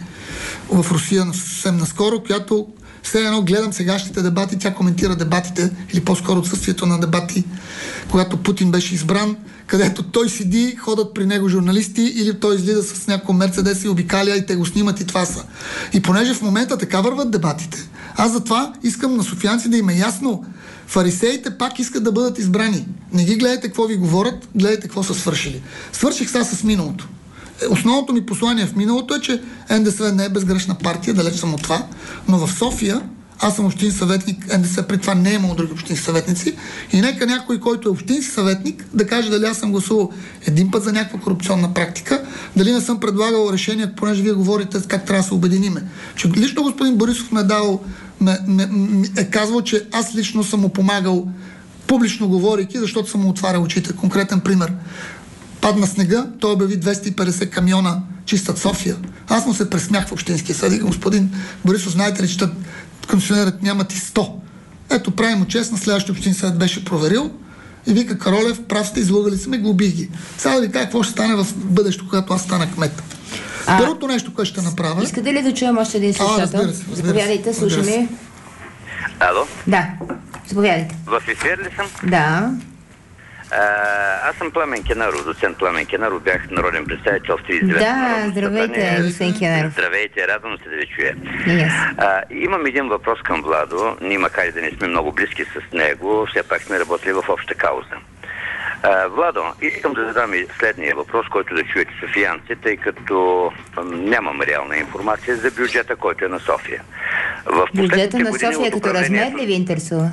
в Русия съвсем наскоро, която все едно гледам сегашните дебати, тя коментира дебатите, или по-скоро отсъствието на дебати, когато Путин беше избран, където той седи, ходят при него журналисти, или той излиза с някакво Мерцедес и обикаля и те го снимат и това са. И понеже в момента така върват дебатите, аз затова искам на софиянци да им е ясно, фарисеите пак искат да бъдат избрани. Не ги гледайте какво ви говорят, гледайте какво са свършили. Свърших сега с миналото. Основното ми послание в миналото е, че НДСВ не е безгрешна партия, далеч съм от това, но в София аз съм общински съветник, НДСВ при това не е имало други общински съветници и нека някой, който е общински съветник, да каже дали аз съм гласувал един път за някаква корупционна практика, дали не съм предлагал решение, понеже вие говорите как трябва да се обединиме. Че лично господин Борисов ме е дал, ме, ме, ме, е казвал, че аз лично съм му помагал публично говорейки, защото съм му отварял очите. Конкретен пример. Падна снега, той обяви двеста и петдесет камиона чистат София. Аз му се пресмях в общинския съд. Господин Борисов, знаете ли, че концесионерът нямат и сто. Ето, правим му честно, следващия общински съд беше проверил и вика: Каролев, прав сте, излъгали сме, глобих ги. Сега да ви кажа какво ще стане в бъдещето, когато аз стана кмет. А, Първото нещо, което ще направя... Искате ли да чуем още един слушател? Заповядайте, слушаме. Ало? Да, заповядайте. В ефир ли съм? Да. А, аз съм Пламен Кенаров, доцент Пламен Кенаров, бях народен представител в тридесет и деветото Да, народно здравейте, събрание. доцент Кенаров. Здравейте, радвам се да ви чуя. Yes. А, имам един въпрос към Владо. Ние, макар и да не сме много близки с него, все пак сме работили в обща кауза. А, Владо, искам да задам и следния въпрос, който да чуете софиянци, тъй като нямам реална информация за бюджета, който е на София. В бюджета на София като размер ли ви интересува?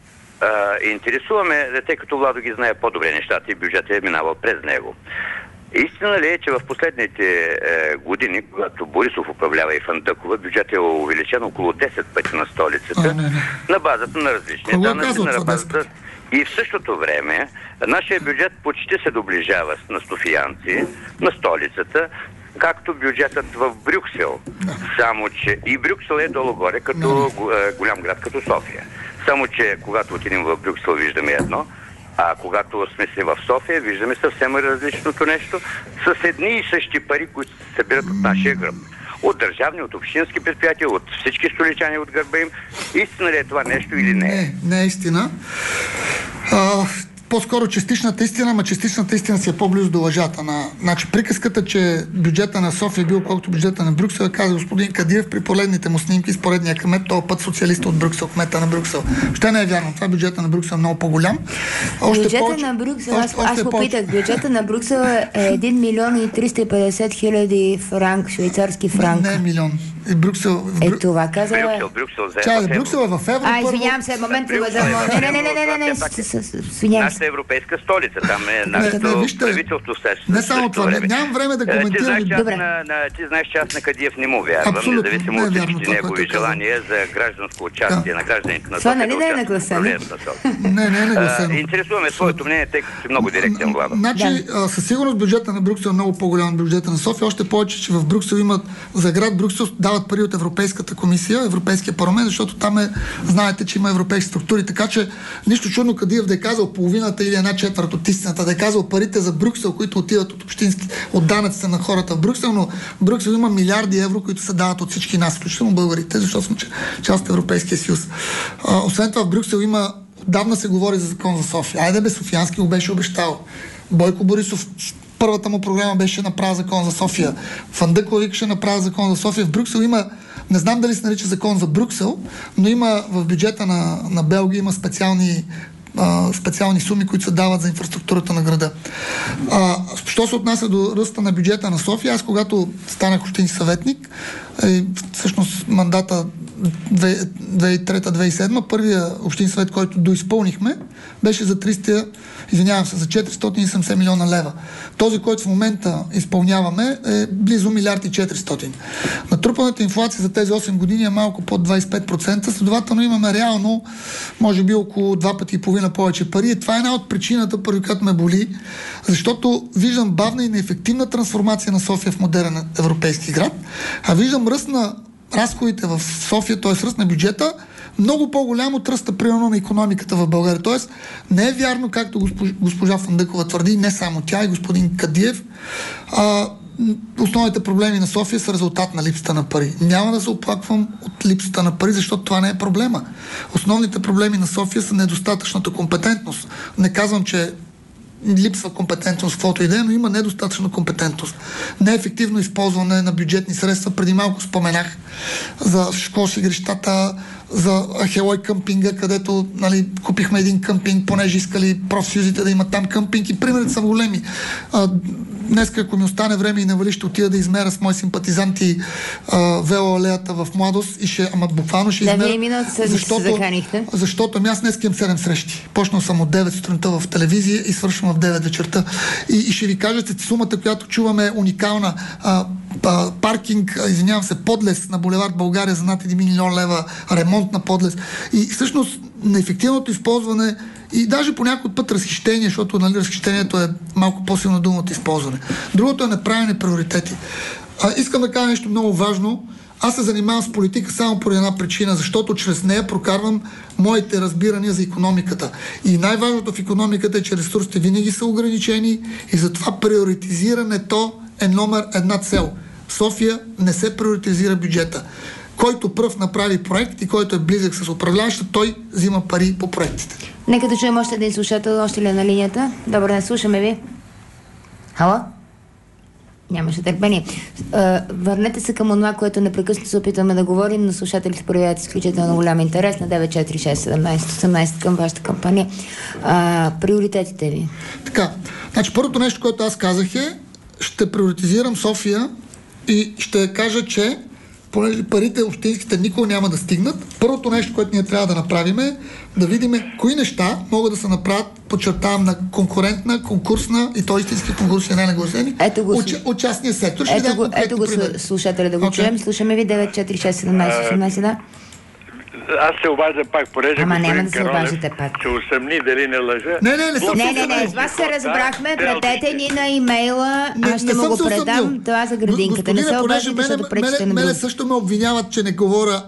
Uh, интересуваме, тъй като Владо ги знае по-добре нещата и бюджетът е минавал през него. Истина ли е, че в последните е, години, когато Борисов управлява и Фандъкова, бюджетът е увеличен около десет пъти на столицата, а, не, не. на базата на различни данъци, на базата... И в същото време нашия бюджет почти се доближава на софиянци, на столицата, както бюджетът в Брюксел. Да. Само, че и Брюксел е долу-горе като да. голям град като София. Само, че когато отидем в Брюксел, виждаме едно, а когато сме си в София, виждаме съвсем различното нещо, с едни и същи пари, които се събират от нашия гръб. От държавни, от общински предприятия, от всички столичани от гърба им. Истина ли е това нещо или не? Не, не е истина. А, по-скоро частичната истина, ама частичната истина си е по-близо до лъжата. На, значи приказката, че бюджета на София е бил колкото бюджета на Брюксел, каза господин Кадиев при поредните му снимки с поредния кмет, този път социалист от Брюксел, кмета на Брюксел. Ще не е вярно. Това бюджета на Брюксел е много по-голям. Още бюджета повече, на Брюксел, аз, още, аз попитах, бюджета на Брюксел е един милион и триста и петдесет хиляди франк, швейцарски франк. Не, не милион. И Брюксел... Е, това каза... Брюксел, Брюксел, Чай, Брюксел е в евро. А, извинявам се, момент да не, не, не, не, не, не, не, извинявам се. Нашата европейска столица, там е нашето правителство. Не само това, нямам време да коментирам. Ти знаеш, че аз на Кадиев не му вярвам, независимо от всички негови желания за гражданско участие на гражданите на София. Това нали не е нагласено? Не, не е нагласено. Интересуваме своето мнение, тъй като си много директен, Влада. Значи, със сигурност бюджета на Брюксел е много по-голям от бюджета на София, още повече, че в Брюксел имат, за град Брюксел дават пари от Европейската комисия, Европейския парламент, защото там е, знаете, че има европейски структури, така че нищо чудно Кадиев да е казал половината или една четвърт от истината, да е казал парите за Брюксел, които отиват от общински, от данъците на хората в Брюксел, но в Брюксел има милиарди евро, които се дават от всички нас, включително българите, защото сме част от Европейския съюз. А, освен това в Брюксел има, отдавна се говори за закон за София. Айде бе, Софиянски го беше обещал. Бойко Борисов първата му програма беше направа закон за София. Фандъкова викаше направа закон за София. В Брюксел има, не знам дали се нарича закон за Брюксел, но има в бюджета на, на Белгия има специални а, специални суми, които се дават за инфраструктурата на града. А, що се отнася до ръста на бюджета на София, аз когато станах общински съветник, е, всъщност мандата две хиляди и трета - две хиляди и седма, първия общински съвет, който доизпълнихме, беше за триста, извинявам се, за четиристотин и седемдесет милиона лева. Този, който в момента изпълняваме, е близо милиард и четиристотин. Натрупаната инфлация за тези осем години е малко под двадесет и пет процента, следователно имаме реално, може би около два пъти и половина повече пари. И това е една от причината, първи която ме боли, защото виждам бавна и неефективна трансформация на София в модерен европейски град, а виждам ръст на разходите в София, т.е. ръст на бюджета, много по-голям от ръста, примерно, на икономиката в България. Т.е. не е вярно, както госпожа, госпожа Фандъкова твърди, не само тя и господин Кадиев. А, основните проблеми на София са резултат на липсата на пари. Няма да се оплаквам от липсата на пари, защото това не е проблема. Основните проблеми на София са недостатъчната компетентност. Не казвам, че липсва компетентност в каквото идея, но има недостатъчна компетентност. Неефективно използване на бюджетни средства. Преди малко споменах за шкош игрищата, за Ахелой къмпинга, където, нали, купихме един къмпинг, понеже искали профсъюзите да имат там къмпинг и примерите са големи. А, днес, ако ми остане време и навали, ще отида да измеря с мои симпатизанти а, велоалеята в Младост и ще, ама буквално ще измеря. Да, минут се защото, защото ами аз днес имам седем срещи. Почнал съм от девет сутринта в телевизия и свършвам в девет вечерта. И, и ще ви кажа, че сумата, която чуваме, е уникална. А, а, паркинг, извинявам се, подлез на булевард България за над един милион лева, ремонт на подлез. И всъщност неефективното използване и даже по някой път разхищение, защото, нали, разхищението е малко по-силна дума от използване. Другото е неправене приоритети. А, искам да кажа нещо много важно. Аз се занимавам с политика само по една причина, защото чрез нея прокарвам моите разбирания за икономиката. И най-важното в икономиката е, че ресурсите винаги са ограничени и затова приоритизирането е номер една цел. В София не се приоритизира бюджета. който пръв направи проект и който е близък с управляваща, той взима пари по проектите. Нека да чуем още един слушател, още ли е на линията? Добър ден, слушаме ви. Хало? Нямаше търпение. А, върнете се към това, което непрекъснато се опитваме да говорим, но слушателите проявяват изключително голям интерес на девет четири шест седемнайсет осемнайсет към вашата кампания. А, приоритетите ви? Така, значи първото нещо, което аз казах е, ще приоритизирам София и ще кажа, че понеже парите общинските никога няма да стигнат, първото нещо, което ние трябва да направим е да видим кои неща могат да се направят, подчертавам, на конкурентна, конкурсна и то истински конкурси, не нагласени, от, от частния сектор. Ще ето го, ето го слушателя да го okay. чуем. Слушаме ви девет четири шест седемнайсет осемнайсет, да? Аз се обаждам пак, понеже Ама няма да се Каролев обаждате пак. се усъмни дали не лъжа. Не, не, не съм Не, не, не, с вас се разбрахме, пратете ни на имейла, аз ще му го предам, това за градинката. Не се обаждате, защото пречите на друг. Мене също ме обвиняват, че не говоря,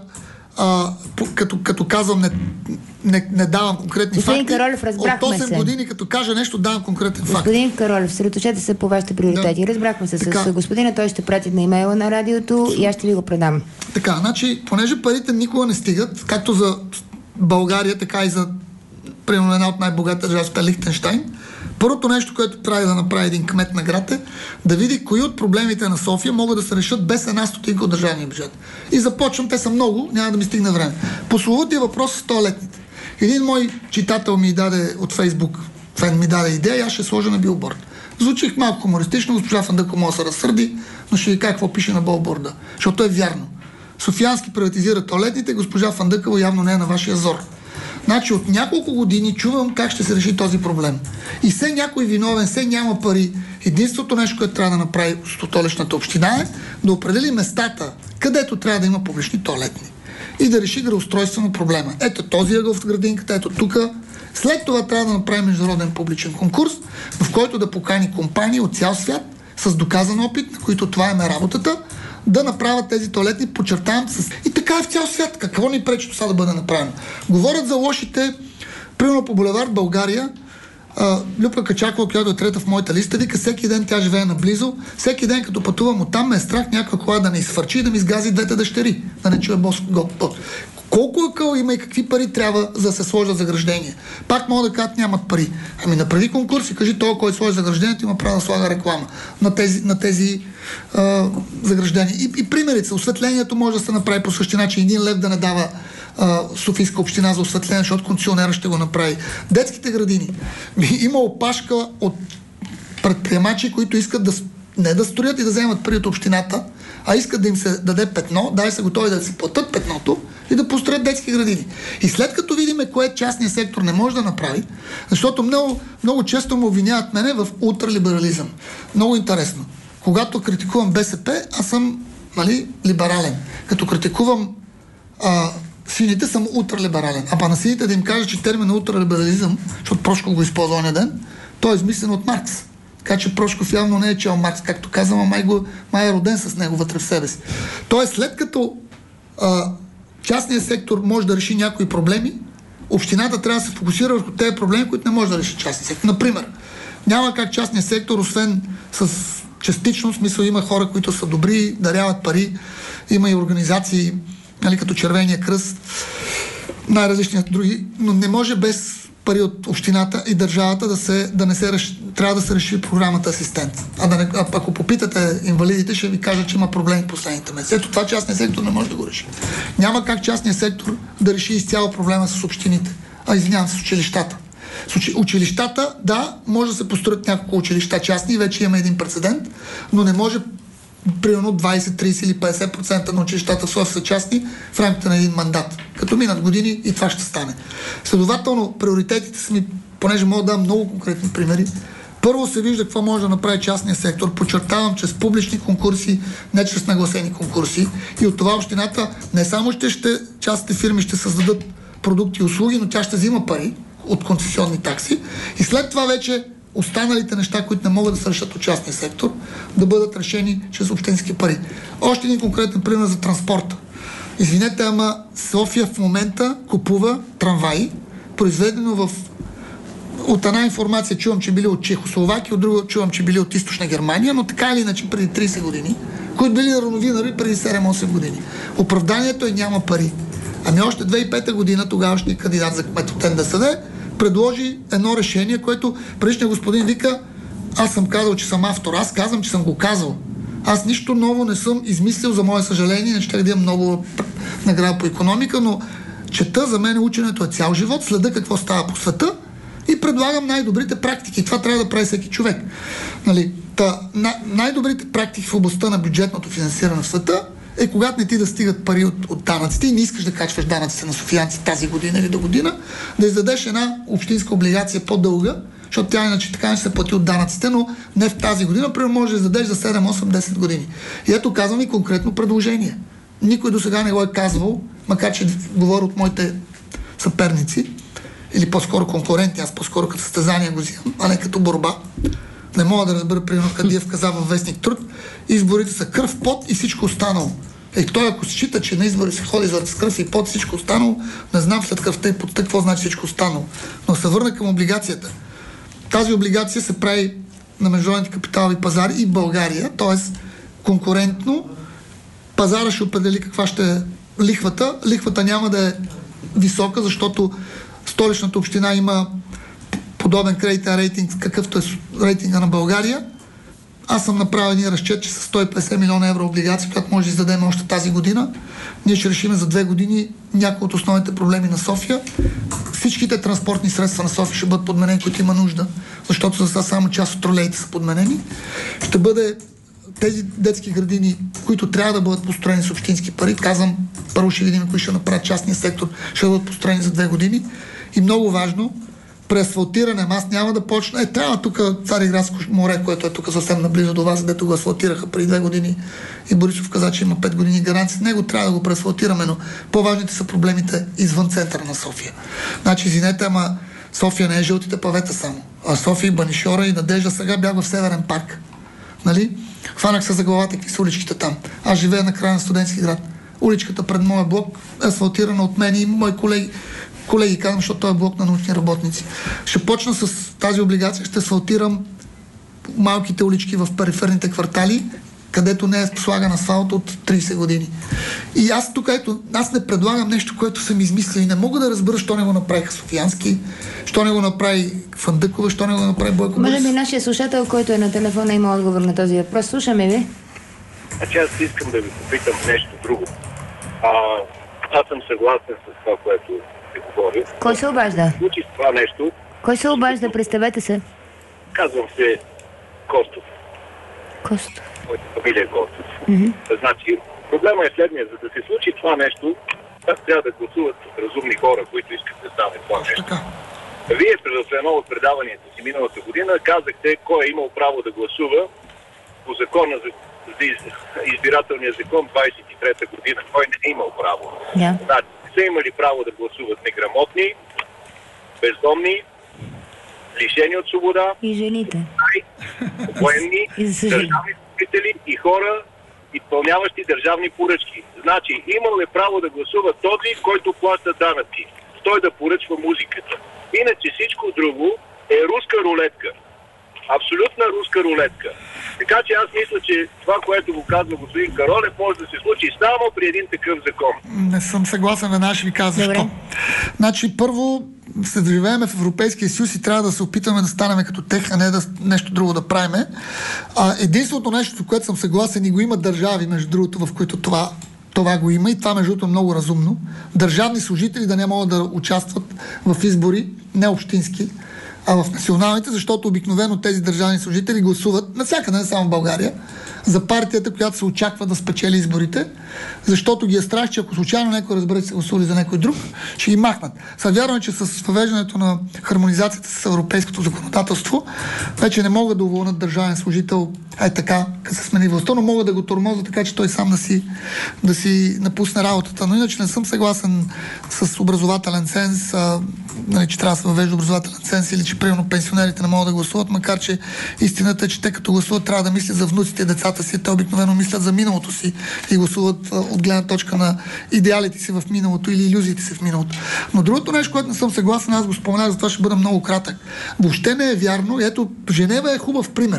а, по, като, като казвам, не, не, не давам конкретни Господин факти. Каролев, разбрахме От осем се. години, като кажа нещо, давам конкретен факт. Господин Каролев, средоточете се по вашите приоритети. Да. Разбрахме се така. С господина, той ще прати на имейла на радиото и аз ще ви го предам. Така, значи, понеже парите никога не стигат, както за България, така и за примерно една от най-богатите държави, Лихтенщайн, първото нещо, което трябва да направи един кмет на град е да види кои от проблемите на София могат да се решат без една стотинка от държавния бюджет. И започвам, те са много, няма да ми стигне време. Прословутия въпрос с тоалетните. Един мой читател ми даде от Фейсбук, фен ми даде идея и аз ще сложа на билборд. Звучих малко хумористично, госпожа Фандъкова може да се разсърди, но ще ви кажа какво пише на билборда, защото е вярно. Софиянски приватизира тоалетните, госпожа Фандъкова явно не е на вашия зор. Значи от няколко години чувам как ще се реши този проблем. И все някой виновен, все няма пари. Единството нещо, което трябва да направи столичната община е да определи местата, където трябва да има публични тоалетни. И да реши градоустройствено проблема. Ето този ъгъл в градинката, ето тук. След това трябва да направи международен публичен конкурс, в който да покани компании от цял свят с доказан опит, на които това е работата, да направят тези тоалетни, подчертавам с... И така е в цял свят. Какво ни пречи това да бъде направено? Говорят за лошите, примерно по булевард България, а, Любка Качакова, която е трета в моята листа, вика, всеки ден тя живее наблизо, всеки ден като пътувам оттам ме е страх някаква кола да не изфърчи и да ми изгази двете дъщери, да не чуе бос год. Колко акъл има и какви пари трябва за да се сложат заграждения? Пак мога да кажат, нямат пари. Ами направи конкурс и кажи, този, който сложи заграждението, има право да слага реклама на тези, на тези а, заграждения. И, и примерите са. Осветлението може да се направи по същия начин. Един лев да не дава а, Софийска община за осветление, защото концесионера ще го направи. Детските градини. Има опашка от предприемачи, които искат да не да строят и да вземат пари от общината, а искат да им се даде петно, дай са готови да си платят петното и да построят детски градини. И след като видим кое частният сектор не може да направи, защото много, много често му обвиняват мене в ултралиберализъм. Много интересно. Когато критикувам БСП, аз съм, нали, либерален. Като критикувам а, сините, съм ултралиберален. А па на сините да им кажа, че терминът ултралиберализъм, защото Прошков го използва оня ден, той е измислен от Маркс. Така че Прошков явно не е чел Маркс, както казвам, а май, го, май е роден с него вътре в себе си. Тоест, след като а, частният сектор може да реши някои проблеми, общината трябва да се фокусира върху тези проблеми, които не може да реши частният сектор. Например, няма как частният сектор, освен с частично смисъл, има хора, които са добри, даряват пари, има и организации, нали, като Червения кръст, най-различни други, но не може без пари от общината и държавата да, се, да не се реши, трябва да се реши програмата асистент. А, да не, а ако попитате инвалидите, ще ви кажат, че има проблеми в последните месеци. Ето това частният сектор не може да го реши. Няма как частният сектор да реши изцяло проблема с общините. А, извинявам, с училищата. С учи, училищата, да, може да се построят няколко училища частни, вече имаме един прецедент, но не може примерно двайсет, трийсет или петдесет процента на училищата в София са частни в рамките на един мандат. Като минат години и това ще стане. Следователно, приоритетите са ми, понеже мога да дам много конкретни примери. Първо се вижда какво може да направи частния сектор. Подчертавам, чрез публични конкурси, не чрез нагласени конкурси. И от това общината не само ще, ще частните фирми ще създадат продукти и услуги, но тя ще взима пари от концесионни такси. И след това вече останалите неща, които не могат да се решат от частния сектор, да бъдат решени чрез общински пари. Още един конкретен пример за транспорта. Извинете, ама София в момента купува трамваи, произведено в... От една информация чувам, че били от Чехословакия, от друга чувам, че били от Източна Германия, но така или иначе преди трийсет години които били равновинари преди седем-осем години. Оправданието е няма пари. Ами още две хиляди и пета година тогавашният кандидат за кмет от НДСВ предложи едно решение, което предишният господин вика: аз съм казал, че съм автор. Аз казвам, че съм го казал. Аз нищо ново не съм измислил, за мое съжаление, не ще да имам много награда по икономика, но чета, за мен ученето е цял живот, следа какво става по света и предлагам най-добрите практики. Това трябва да прави всеки човек. Нали? Та, най- най-добрите практики в областта на бюджетното финансиране в света е когато не ти да стигат пари от, от данъците и не искаш да качваш данъците на софиянци тази година или до година, да издадеш една общинска облигация по-дълга, защото тя иначе така не се плати от данъците, но не в тази година, примерно може да издадеш за седем, осем, десет години. И ето казвам и конкретно предложение. Никой до сега не го е казвал, макар че говоря от моите съперници, или по-скоро конкуренти, аз по-скоро като състезание го взимам, а не като борба. Не мога да разбера, примерно, Кадиев каза във вестник Труд, изборите са кръв, пот и всичко останало. Е, той ако счита, че на избори се ходи за кръв и пот и всичко останало, не знам след кръвта и потта какво значи всичко останало. Но се върна към облигацията. Тази облигация се прави на международните капиталови пазари и в България, т.е. конкурентно. Пазара ще определи каква ще е лихвата. Лихвата няма да е висока, защото Столичната община има подобен кредитен рейтинг, какъвто е рейтинга на България. Аз съм направил един разчет, че с сто и петдесет милиона евро облигации, която може да издадем още тази година. Ние ще решим за две години някои от основните проблеми на София. Всичките транспортни средства на София ще бъдат подменени, които има нужда, защото за сега само част от тролеите са подменени. Ще бъде тези детски градини, които трябва да бъдат построени с общински пари. Казвам, първо ще видим кои ще направят частния сектор, ще бъдат построени за две години. И много важно, преасфалтиране. Аз няма да почна. Е, трябва тук Цариградско море, което е тук съвсем наблизо до вас, дето го асфалтираха преди две години и Борисов каза, че има пет години гаранция. Него трябва да го преасфалтираме, но по-важните са проблемите извън центъра на София. Значи, извинете, ама София не е жълтите павета само. А София, Банишора и Надежда сега бях в Северен парк. Нали? Хванах се за главата, какви са уличките там. Аз живея на края на Студентски град. Уличката пред моя блок е асфалтирана от мен и мои колеги. Колеги, казвам, защото той е блок на научни работници. Ще почна с тази облигация, ще асфалтирам малките улички в периферните квартали, където не е слаган асфалт от трийсет години. И аз тук, ето, аз не предлагам нещо, което съм измислил и не мога да разбера, що не го направиха Софиянски, що не го направи Фандъкова, що не го направи Бойко Борисов. Може би нашия слушател, който е на телефона, има отговор на този въпрос. Слушаме ви. Значи аз искам да ви попитам нещо друго. А, аз съм съгласен с това, което се говори. Кой се обажда? Случи с това нещо. Кой се обажда? Представете се. Казвам се Костов. Костов. Моята фамилия е Костов. Mm-hmm. Значи, проблема е следния. За да се случи това нещо, аз трябва да гласуват разумни хора, които искат да стане това нещо. Вие в едно от предаванията си миналата година казахте кой е имал право да гласува по закона за, за избирателния закон двайсет и трета година. Кой не е имал право. Yeah. Значи, са имали право да гласуват неграмотни, бездомни, лишени от свобода, и жените, военни, държавни служители и хора, изпълняващи държавни поръчки. Значи, имал е право да гласува този, който плаща данъци. Той да поръчва музиката. Иначе всичко друго е руска рулетка. Абсолютна руска рулетка. Така че аз мисля, че това, което го казва господин Каролев, може да се случи само при един такъв закон. Не съм съгласен, веднага ще ви кажа защо. Значи, първо, се живеем в Европейския съюз и трябва да се опитаме да станем като тех, а не да нещо друго да правиме. А единственото нещо, което съм съгласен и го има държави, между другото, в които това Това го има и това между другото е много разумно. Държавни служители да не могат да участват в избори, не общински, а в националните, защото обикновено тези държавни служители гласуват навсякъде, не само в България, за партията, която се очаква да спечели изборите, защото ги е страх, че ако случайно някой разбере, че се гласували за някой друг, ще ги махнат. Сега вярвам, че с въвеждането на хармонизацията с европейското законодателство, вече не могат да уволнят държавен служител е така, като се смени властта, но могат да го тормозят така, че той сам да си, да си напусне работата. Но иначе не съм съгласен с образователен ценз, а, нали, че трябва да се въвежда образователен ценз или че примерно пенсионерите не могат да гласуват, макар че истината е, че те като гласуват трябва да мислят за внуците и децата си. Те обикновено мислят за миналото си и гласуват а, от гледна точка на идеалите си в миналото или илюзиите си в миналото. Но другото нещо, което не съм съгласен, аз го споменах, затова ще бъда много кратък. Въобще не е вярно. Ето, Женева е хубав пример.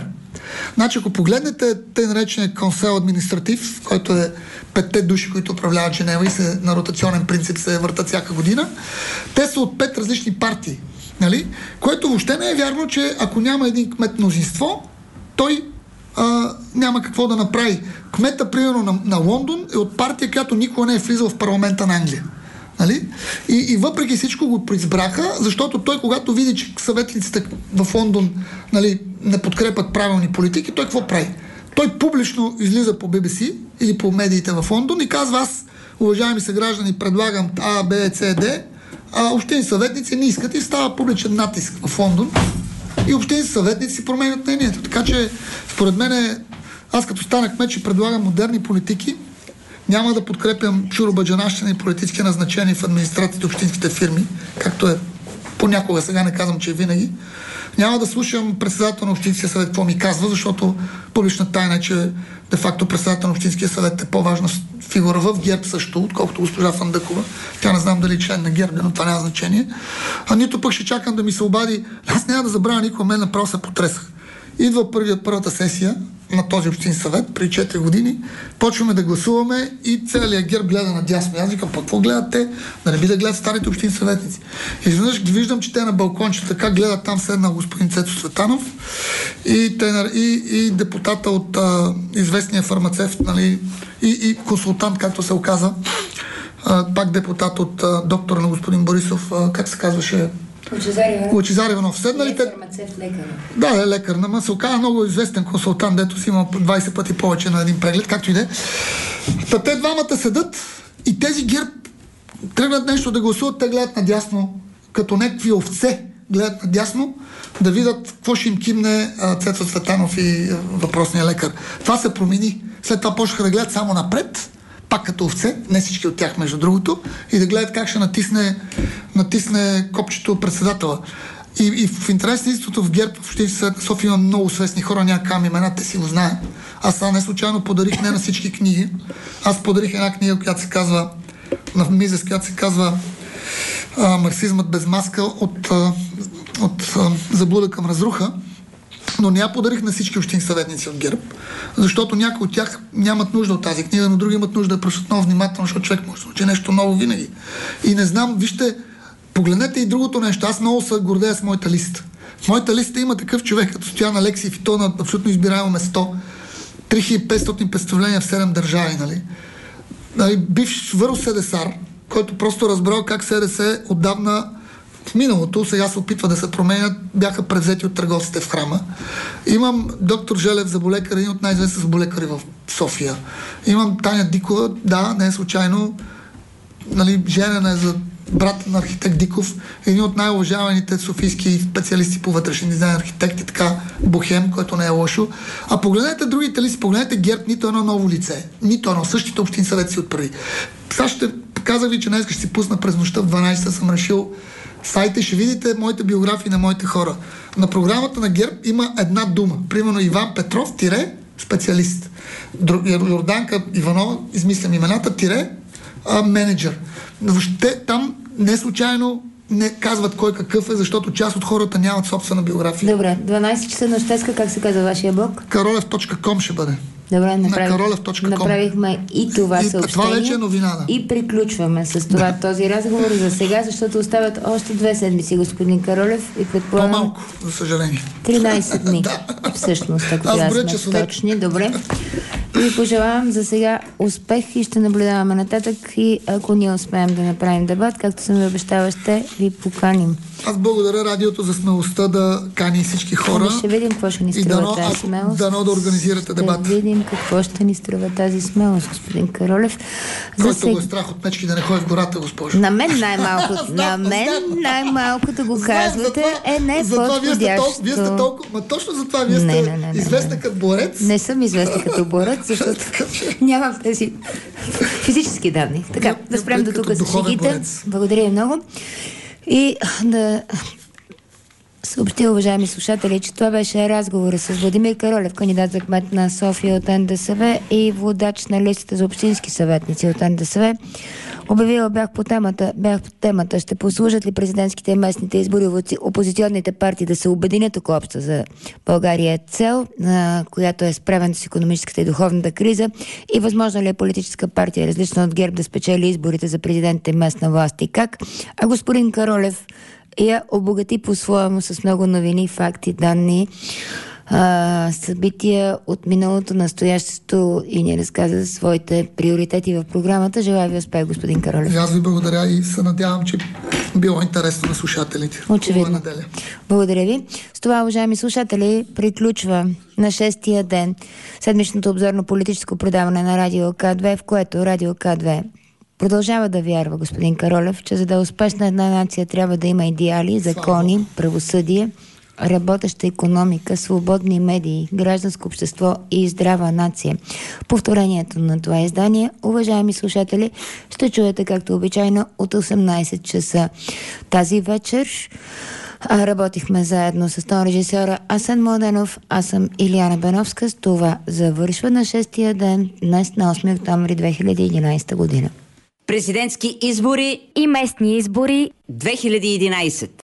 Значи, ако погледнете тъй наречения консел административ, който е петте души, които управляват Женева и се на ротационен принцип се въртат всяка година, те са от пет различни партии. Нали? Което въобще не е вярно, че ако няма един кмет мнозинство, той а, няма какво да направи. Кмета, примерно, на, на Лондон е от партия, която никога не е влизал в парламента на Англия. Нали? И, и въпреки всичко го преизбраха, защото той, когато види, че съветниците в Лондон, нали, не подкрепят правилни политики, той какво прави? Той публично излиза по Би Би Си или по медиите в Лондон и казва: аз, уважаеми съграждани, предлагам А, Б, С, Д, а общини съветници не искат, и става публичен натиск в Лондон и общини съветници си променят мнението. Така че, според мен, аз като станах кмет, ще предлагам модерни политики. Няма да подкрепям шуробаджанащина и политически назначени в администрацията общинските фирми, както е понякога, сега не казвам, че е винаги. Няма да слушам председател на Общинския съвет какво ми казва, защото публична тайна е, че де-факто председател на Общинския съвет е по-важна фигура в ГЕРБ също, отколкото госпожа Фандъкова. Тя не знам дали е член на ГЕРБ, но това няма значение. А нито пък ще чакам да ми се обади. Аз няма да забравя никога, мен направо се потресах. Идва първият, първата сесия на този общински съвет, при четири години, почваме да гласуваме и целият ГЕРБ гледа надясно. Аз викам: по какво гледат те? Да не би да гледат старите общински съветници. И изведнъж ги виждам, че те на балкончета така гледат, там седна господин Цецо Светанов и, те, и, и депутата от а, известния фармацевт, нали, и, и консултант, както се оказа, а, пак депутат от а, доктора на господин Борисов, а, как се казваше? Лъчезар Иванов. Седнали те... лекар. Да, е лекар. Но се оказа много известен консултант, дето си има двайсет пъти повече на един преглед, както и де. Та те двамата седат и тези ГЕРБ тръгнат нещо да гласуват, те гледат надясно, като някакви овце гледат надясно, да видят какво ще им кимне Цецо Цветанов и въпросния лекар. Това се промени. След това почнаха да гледат само напред, пак като овце, не всички от тях между другото, и да гледат как ще натисне, натисне копчето председателя. И, и в интерес на истото в ГЕРБ, в Общински съвет на София има много свестни хора, някакъм имена, те си го знаят. Аз сега не случайно подарих не на всички книги. Аз подарих една книга, която се казва, на Мизес, която се казва а, "Марксизмът без маска от, а, от а, заблуда към разруха", но не я подарих на всички общински съветници от ГЕРБ, защото някои от тях нямат нужда от тази книга, но други имат нужда да прочитат много внимателно, защото човек може да учи нещо ново винаги. И не знам, вижте, погледнете и другото нещо. Аз много се гордея с моята листа. В моята листа има такъв човек, като Стоян Алексиев, и то на абсолютно избираемо место. три хиляди и петстотин представления в седем държави, нали? нали бивш Въро Седесар, който просто разбрал как СДС отдавна в миналото, сега се опитва да се променят, бяха превзети от търговците в храма. Имам доктор Желев, зъболекар, един от най-известни зъболекари в София. Имам Таня Дикова, да, не е случайно, нали, женена е за брат на архитект Диков, един от най-уважаваните софийски специалисти по вътрешен дизайн, архитекти, така бохем, който не е лошо. А погледнете другите листи, погледнете ГЕРБ, нито едно ново лице, нито едно, същите общински съвети си отпреди. Сега ще казах ви, че днес ще си пусна през нощта в дванайсета, съм решил сайта, ще видите моите биографии на моите хора. На програмата на ГЕРБ има една дума. Примерно Иван Петров, тире, специалист. Йорданка Иванова, измислям имената, тире, а, менеджер. Въобще там не случайно не казват кой какъв е, защото част от хората нямат собствена биография. Добре, дванайсет часа нощеска, как се казва вашия блог? каролев точка ком ще бъде. Добре, направих, на направихме и това и, съобщение. Това вече е новина, да. И приключваме с това да. този разговор за сега, защото остават още две седмици, господин Каролев, и предполагам... По-малко, за съжаление. тринайсет дни, да. Всъщност, ако трябва да сме точни. Добре. И ви пожелавам за сега успех и ще наблюдаваме нататък, и ако ние успеем да направим дебат, както съм ви обещала, ще ви поканим. Аз благодаря радиото за смелостта да кани всички хора. Ще видим какво ще ни струва тази смелост. Дано да организирате дебат. Ще видим какво ще ни струва тази смелост, господин Каролев. Който сега... го е страх от мечки да не ходи в гората, госпожо. На мен най-малко, на мен най-малкото го казвате, е не подходящо. Вие сте толкова, ма точно за това вие сте известна като борец. Не съм известна като борец, защото нямам тези физически данни. Така, да спрем до тук с шегите. Благодаря ви много. И да съобщя, уважаеми слушатели, че това беше разговора с Владимир Каролев, кандидат за кмет на София от Н Д С В и водач на листата за общински съветници от Н Д С В Обявила бях по темата, бях по темата. Ще послужат ли президентските и местните избори опозиционните партии да се обединят около обща за България цел, на която е справянето с икономическата и духовната криза, и възможно ли е политическа партия, различна от ГЕРБ, да спечели изборите за президент и местна власт и как? А господин Каролев я обогати по-своему с много новини, факти, данни, а, събития от миналото, настоящето и ни разказа за своите приоритети в програмата. Желая ви успех, господин Каролев. И аз ви благодаря и се надявам, че било интересно на слушателите. Очевидно. Благодаря ви. С това, уважаеми слушатели, приключва на шестия ден седмичното обзорно политическо предаване на Радио К две, в което Радио К две продължава да вярва, господин Каролев, че за да е успешна една нация трябва да има идеали, закони, правосъдие, работеща икономика, свободни медии, гражданско общество и здрава нация. Повторението на това издание, уважаеми слушатели, ще чуете както обичайно от осемнайсет часа тази вечер. А, работихме заедно с тон режисьора Асен Младенов. Аз съм Илияна Беновска. С това завършва на шестия ден, днес на осми октомври две хиляди и единайсета година. Президентски избори и местни избори две хиляди и единайсет.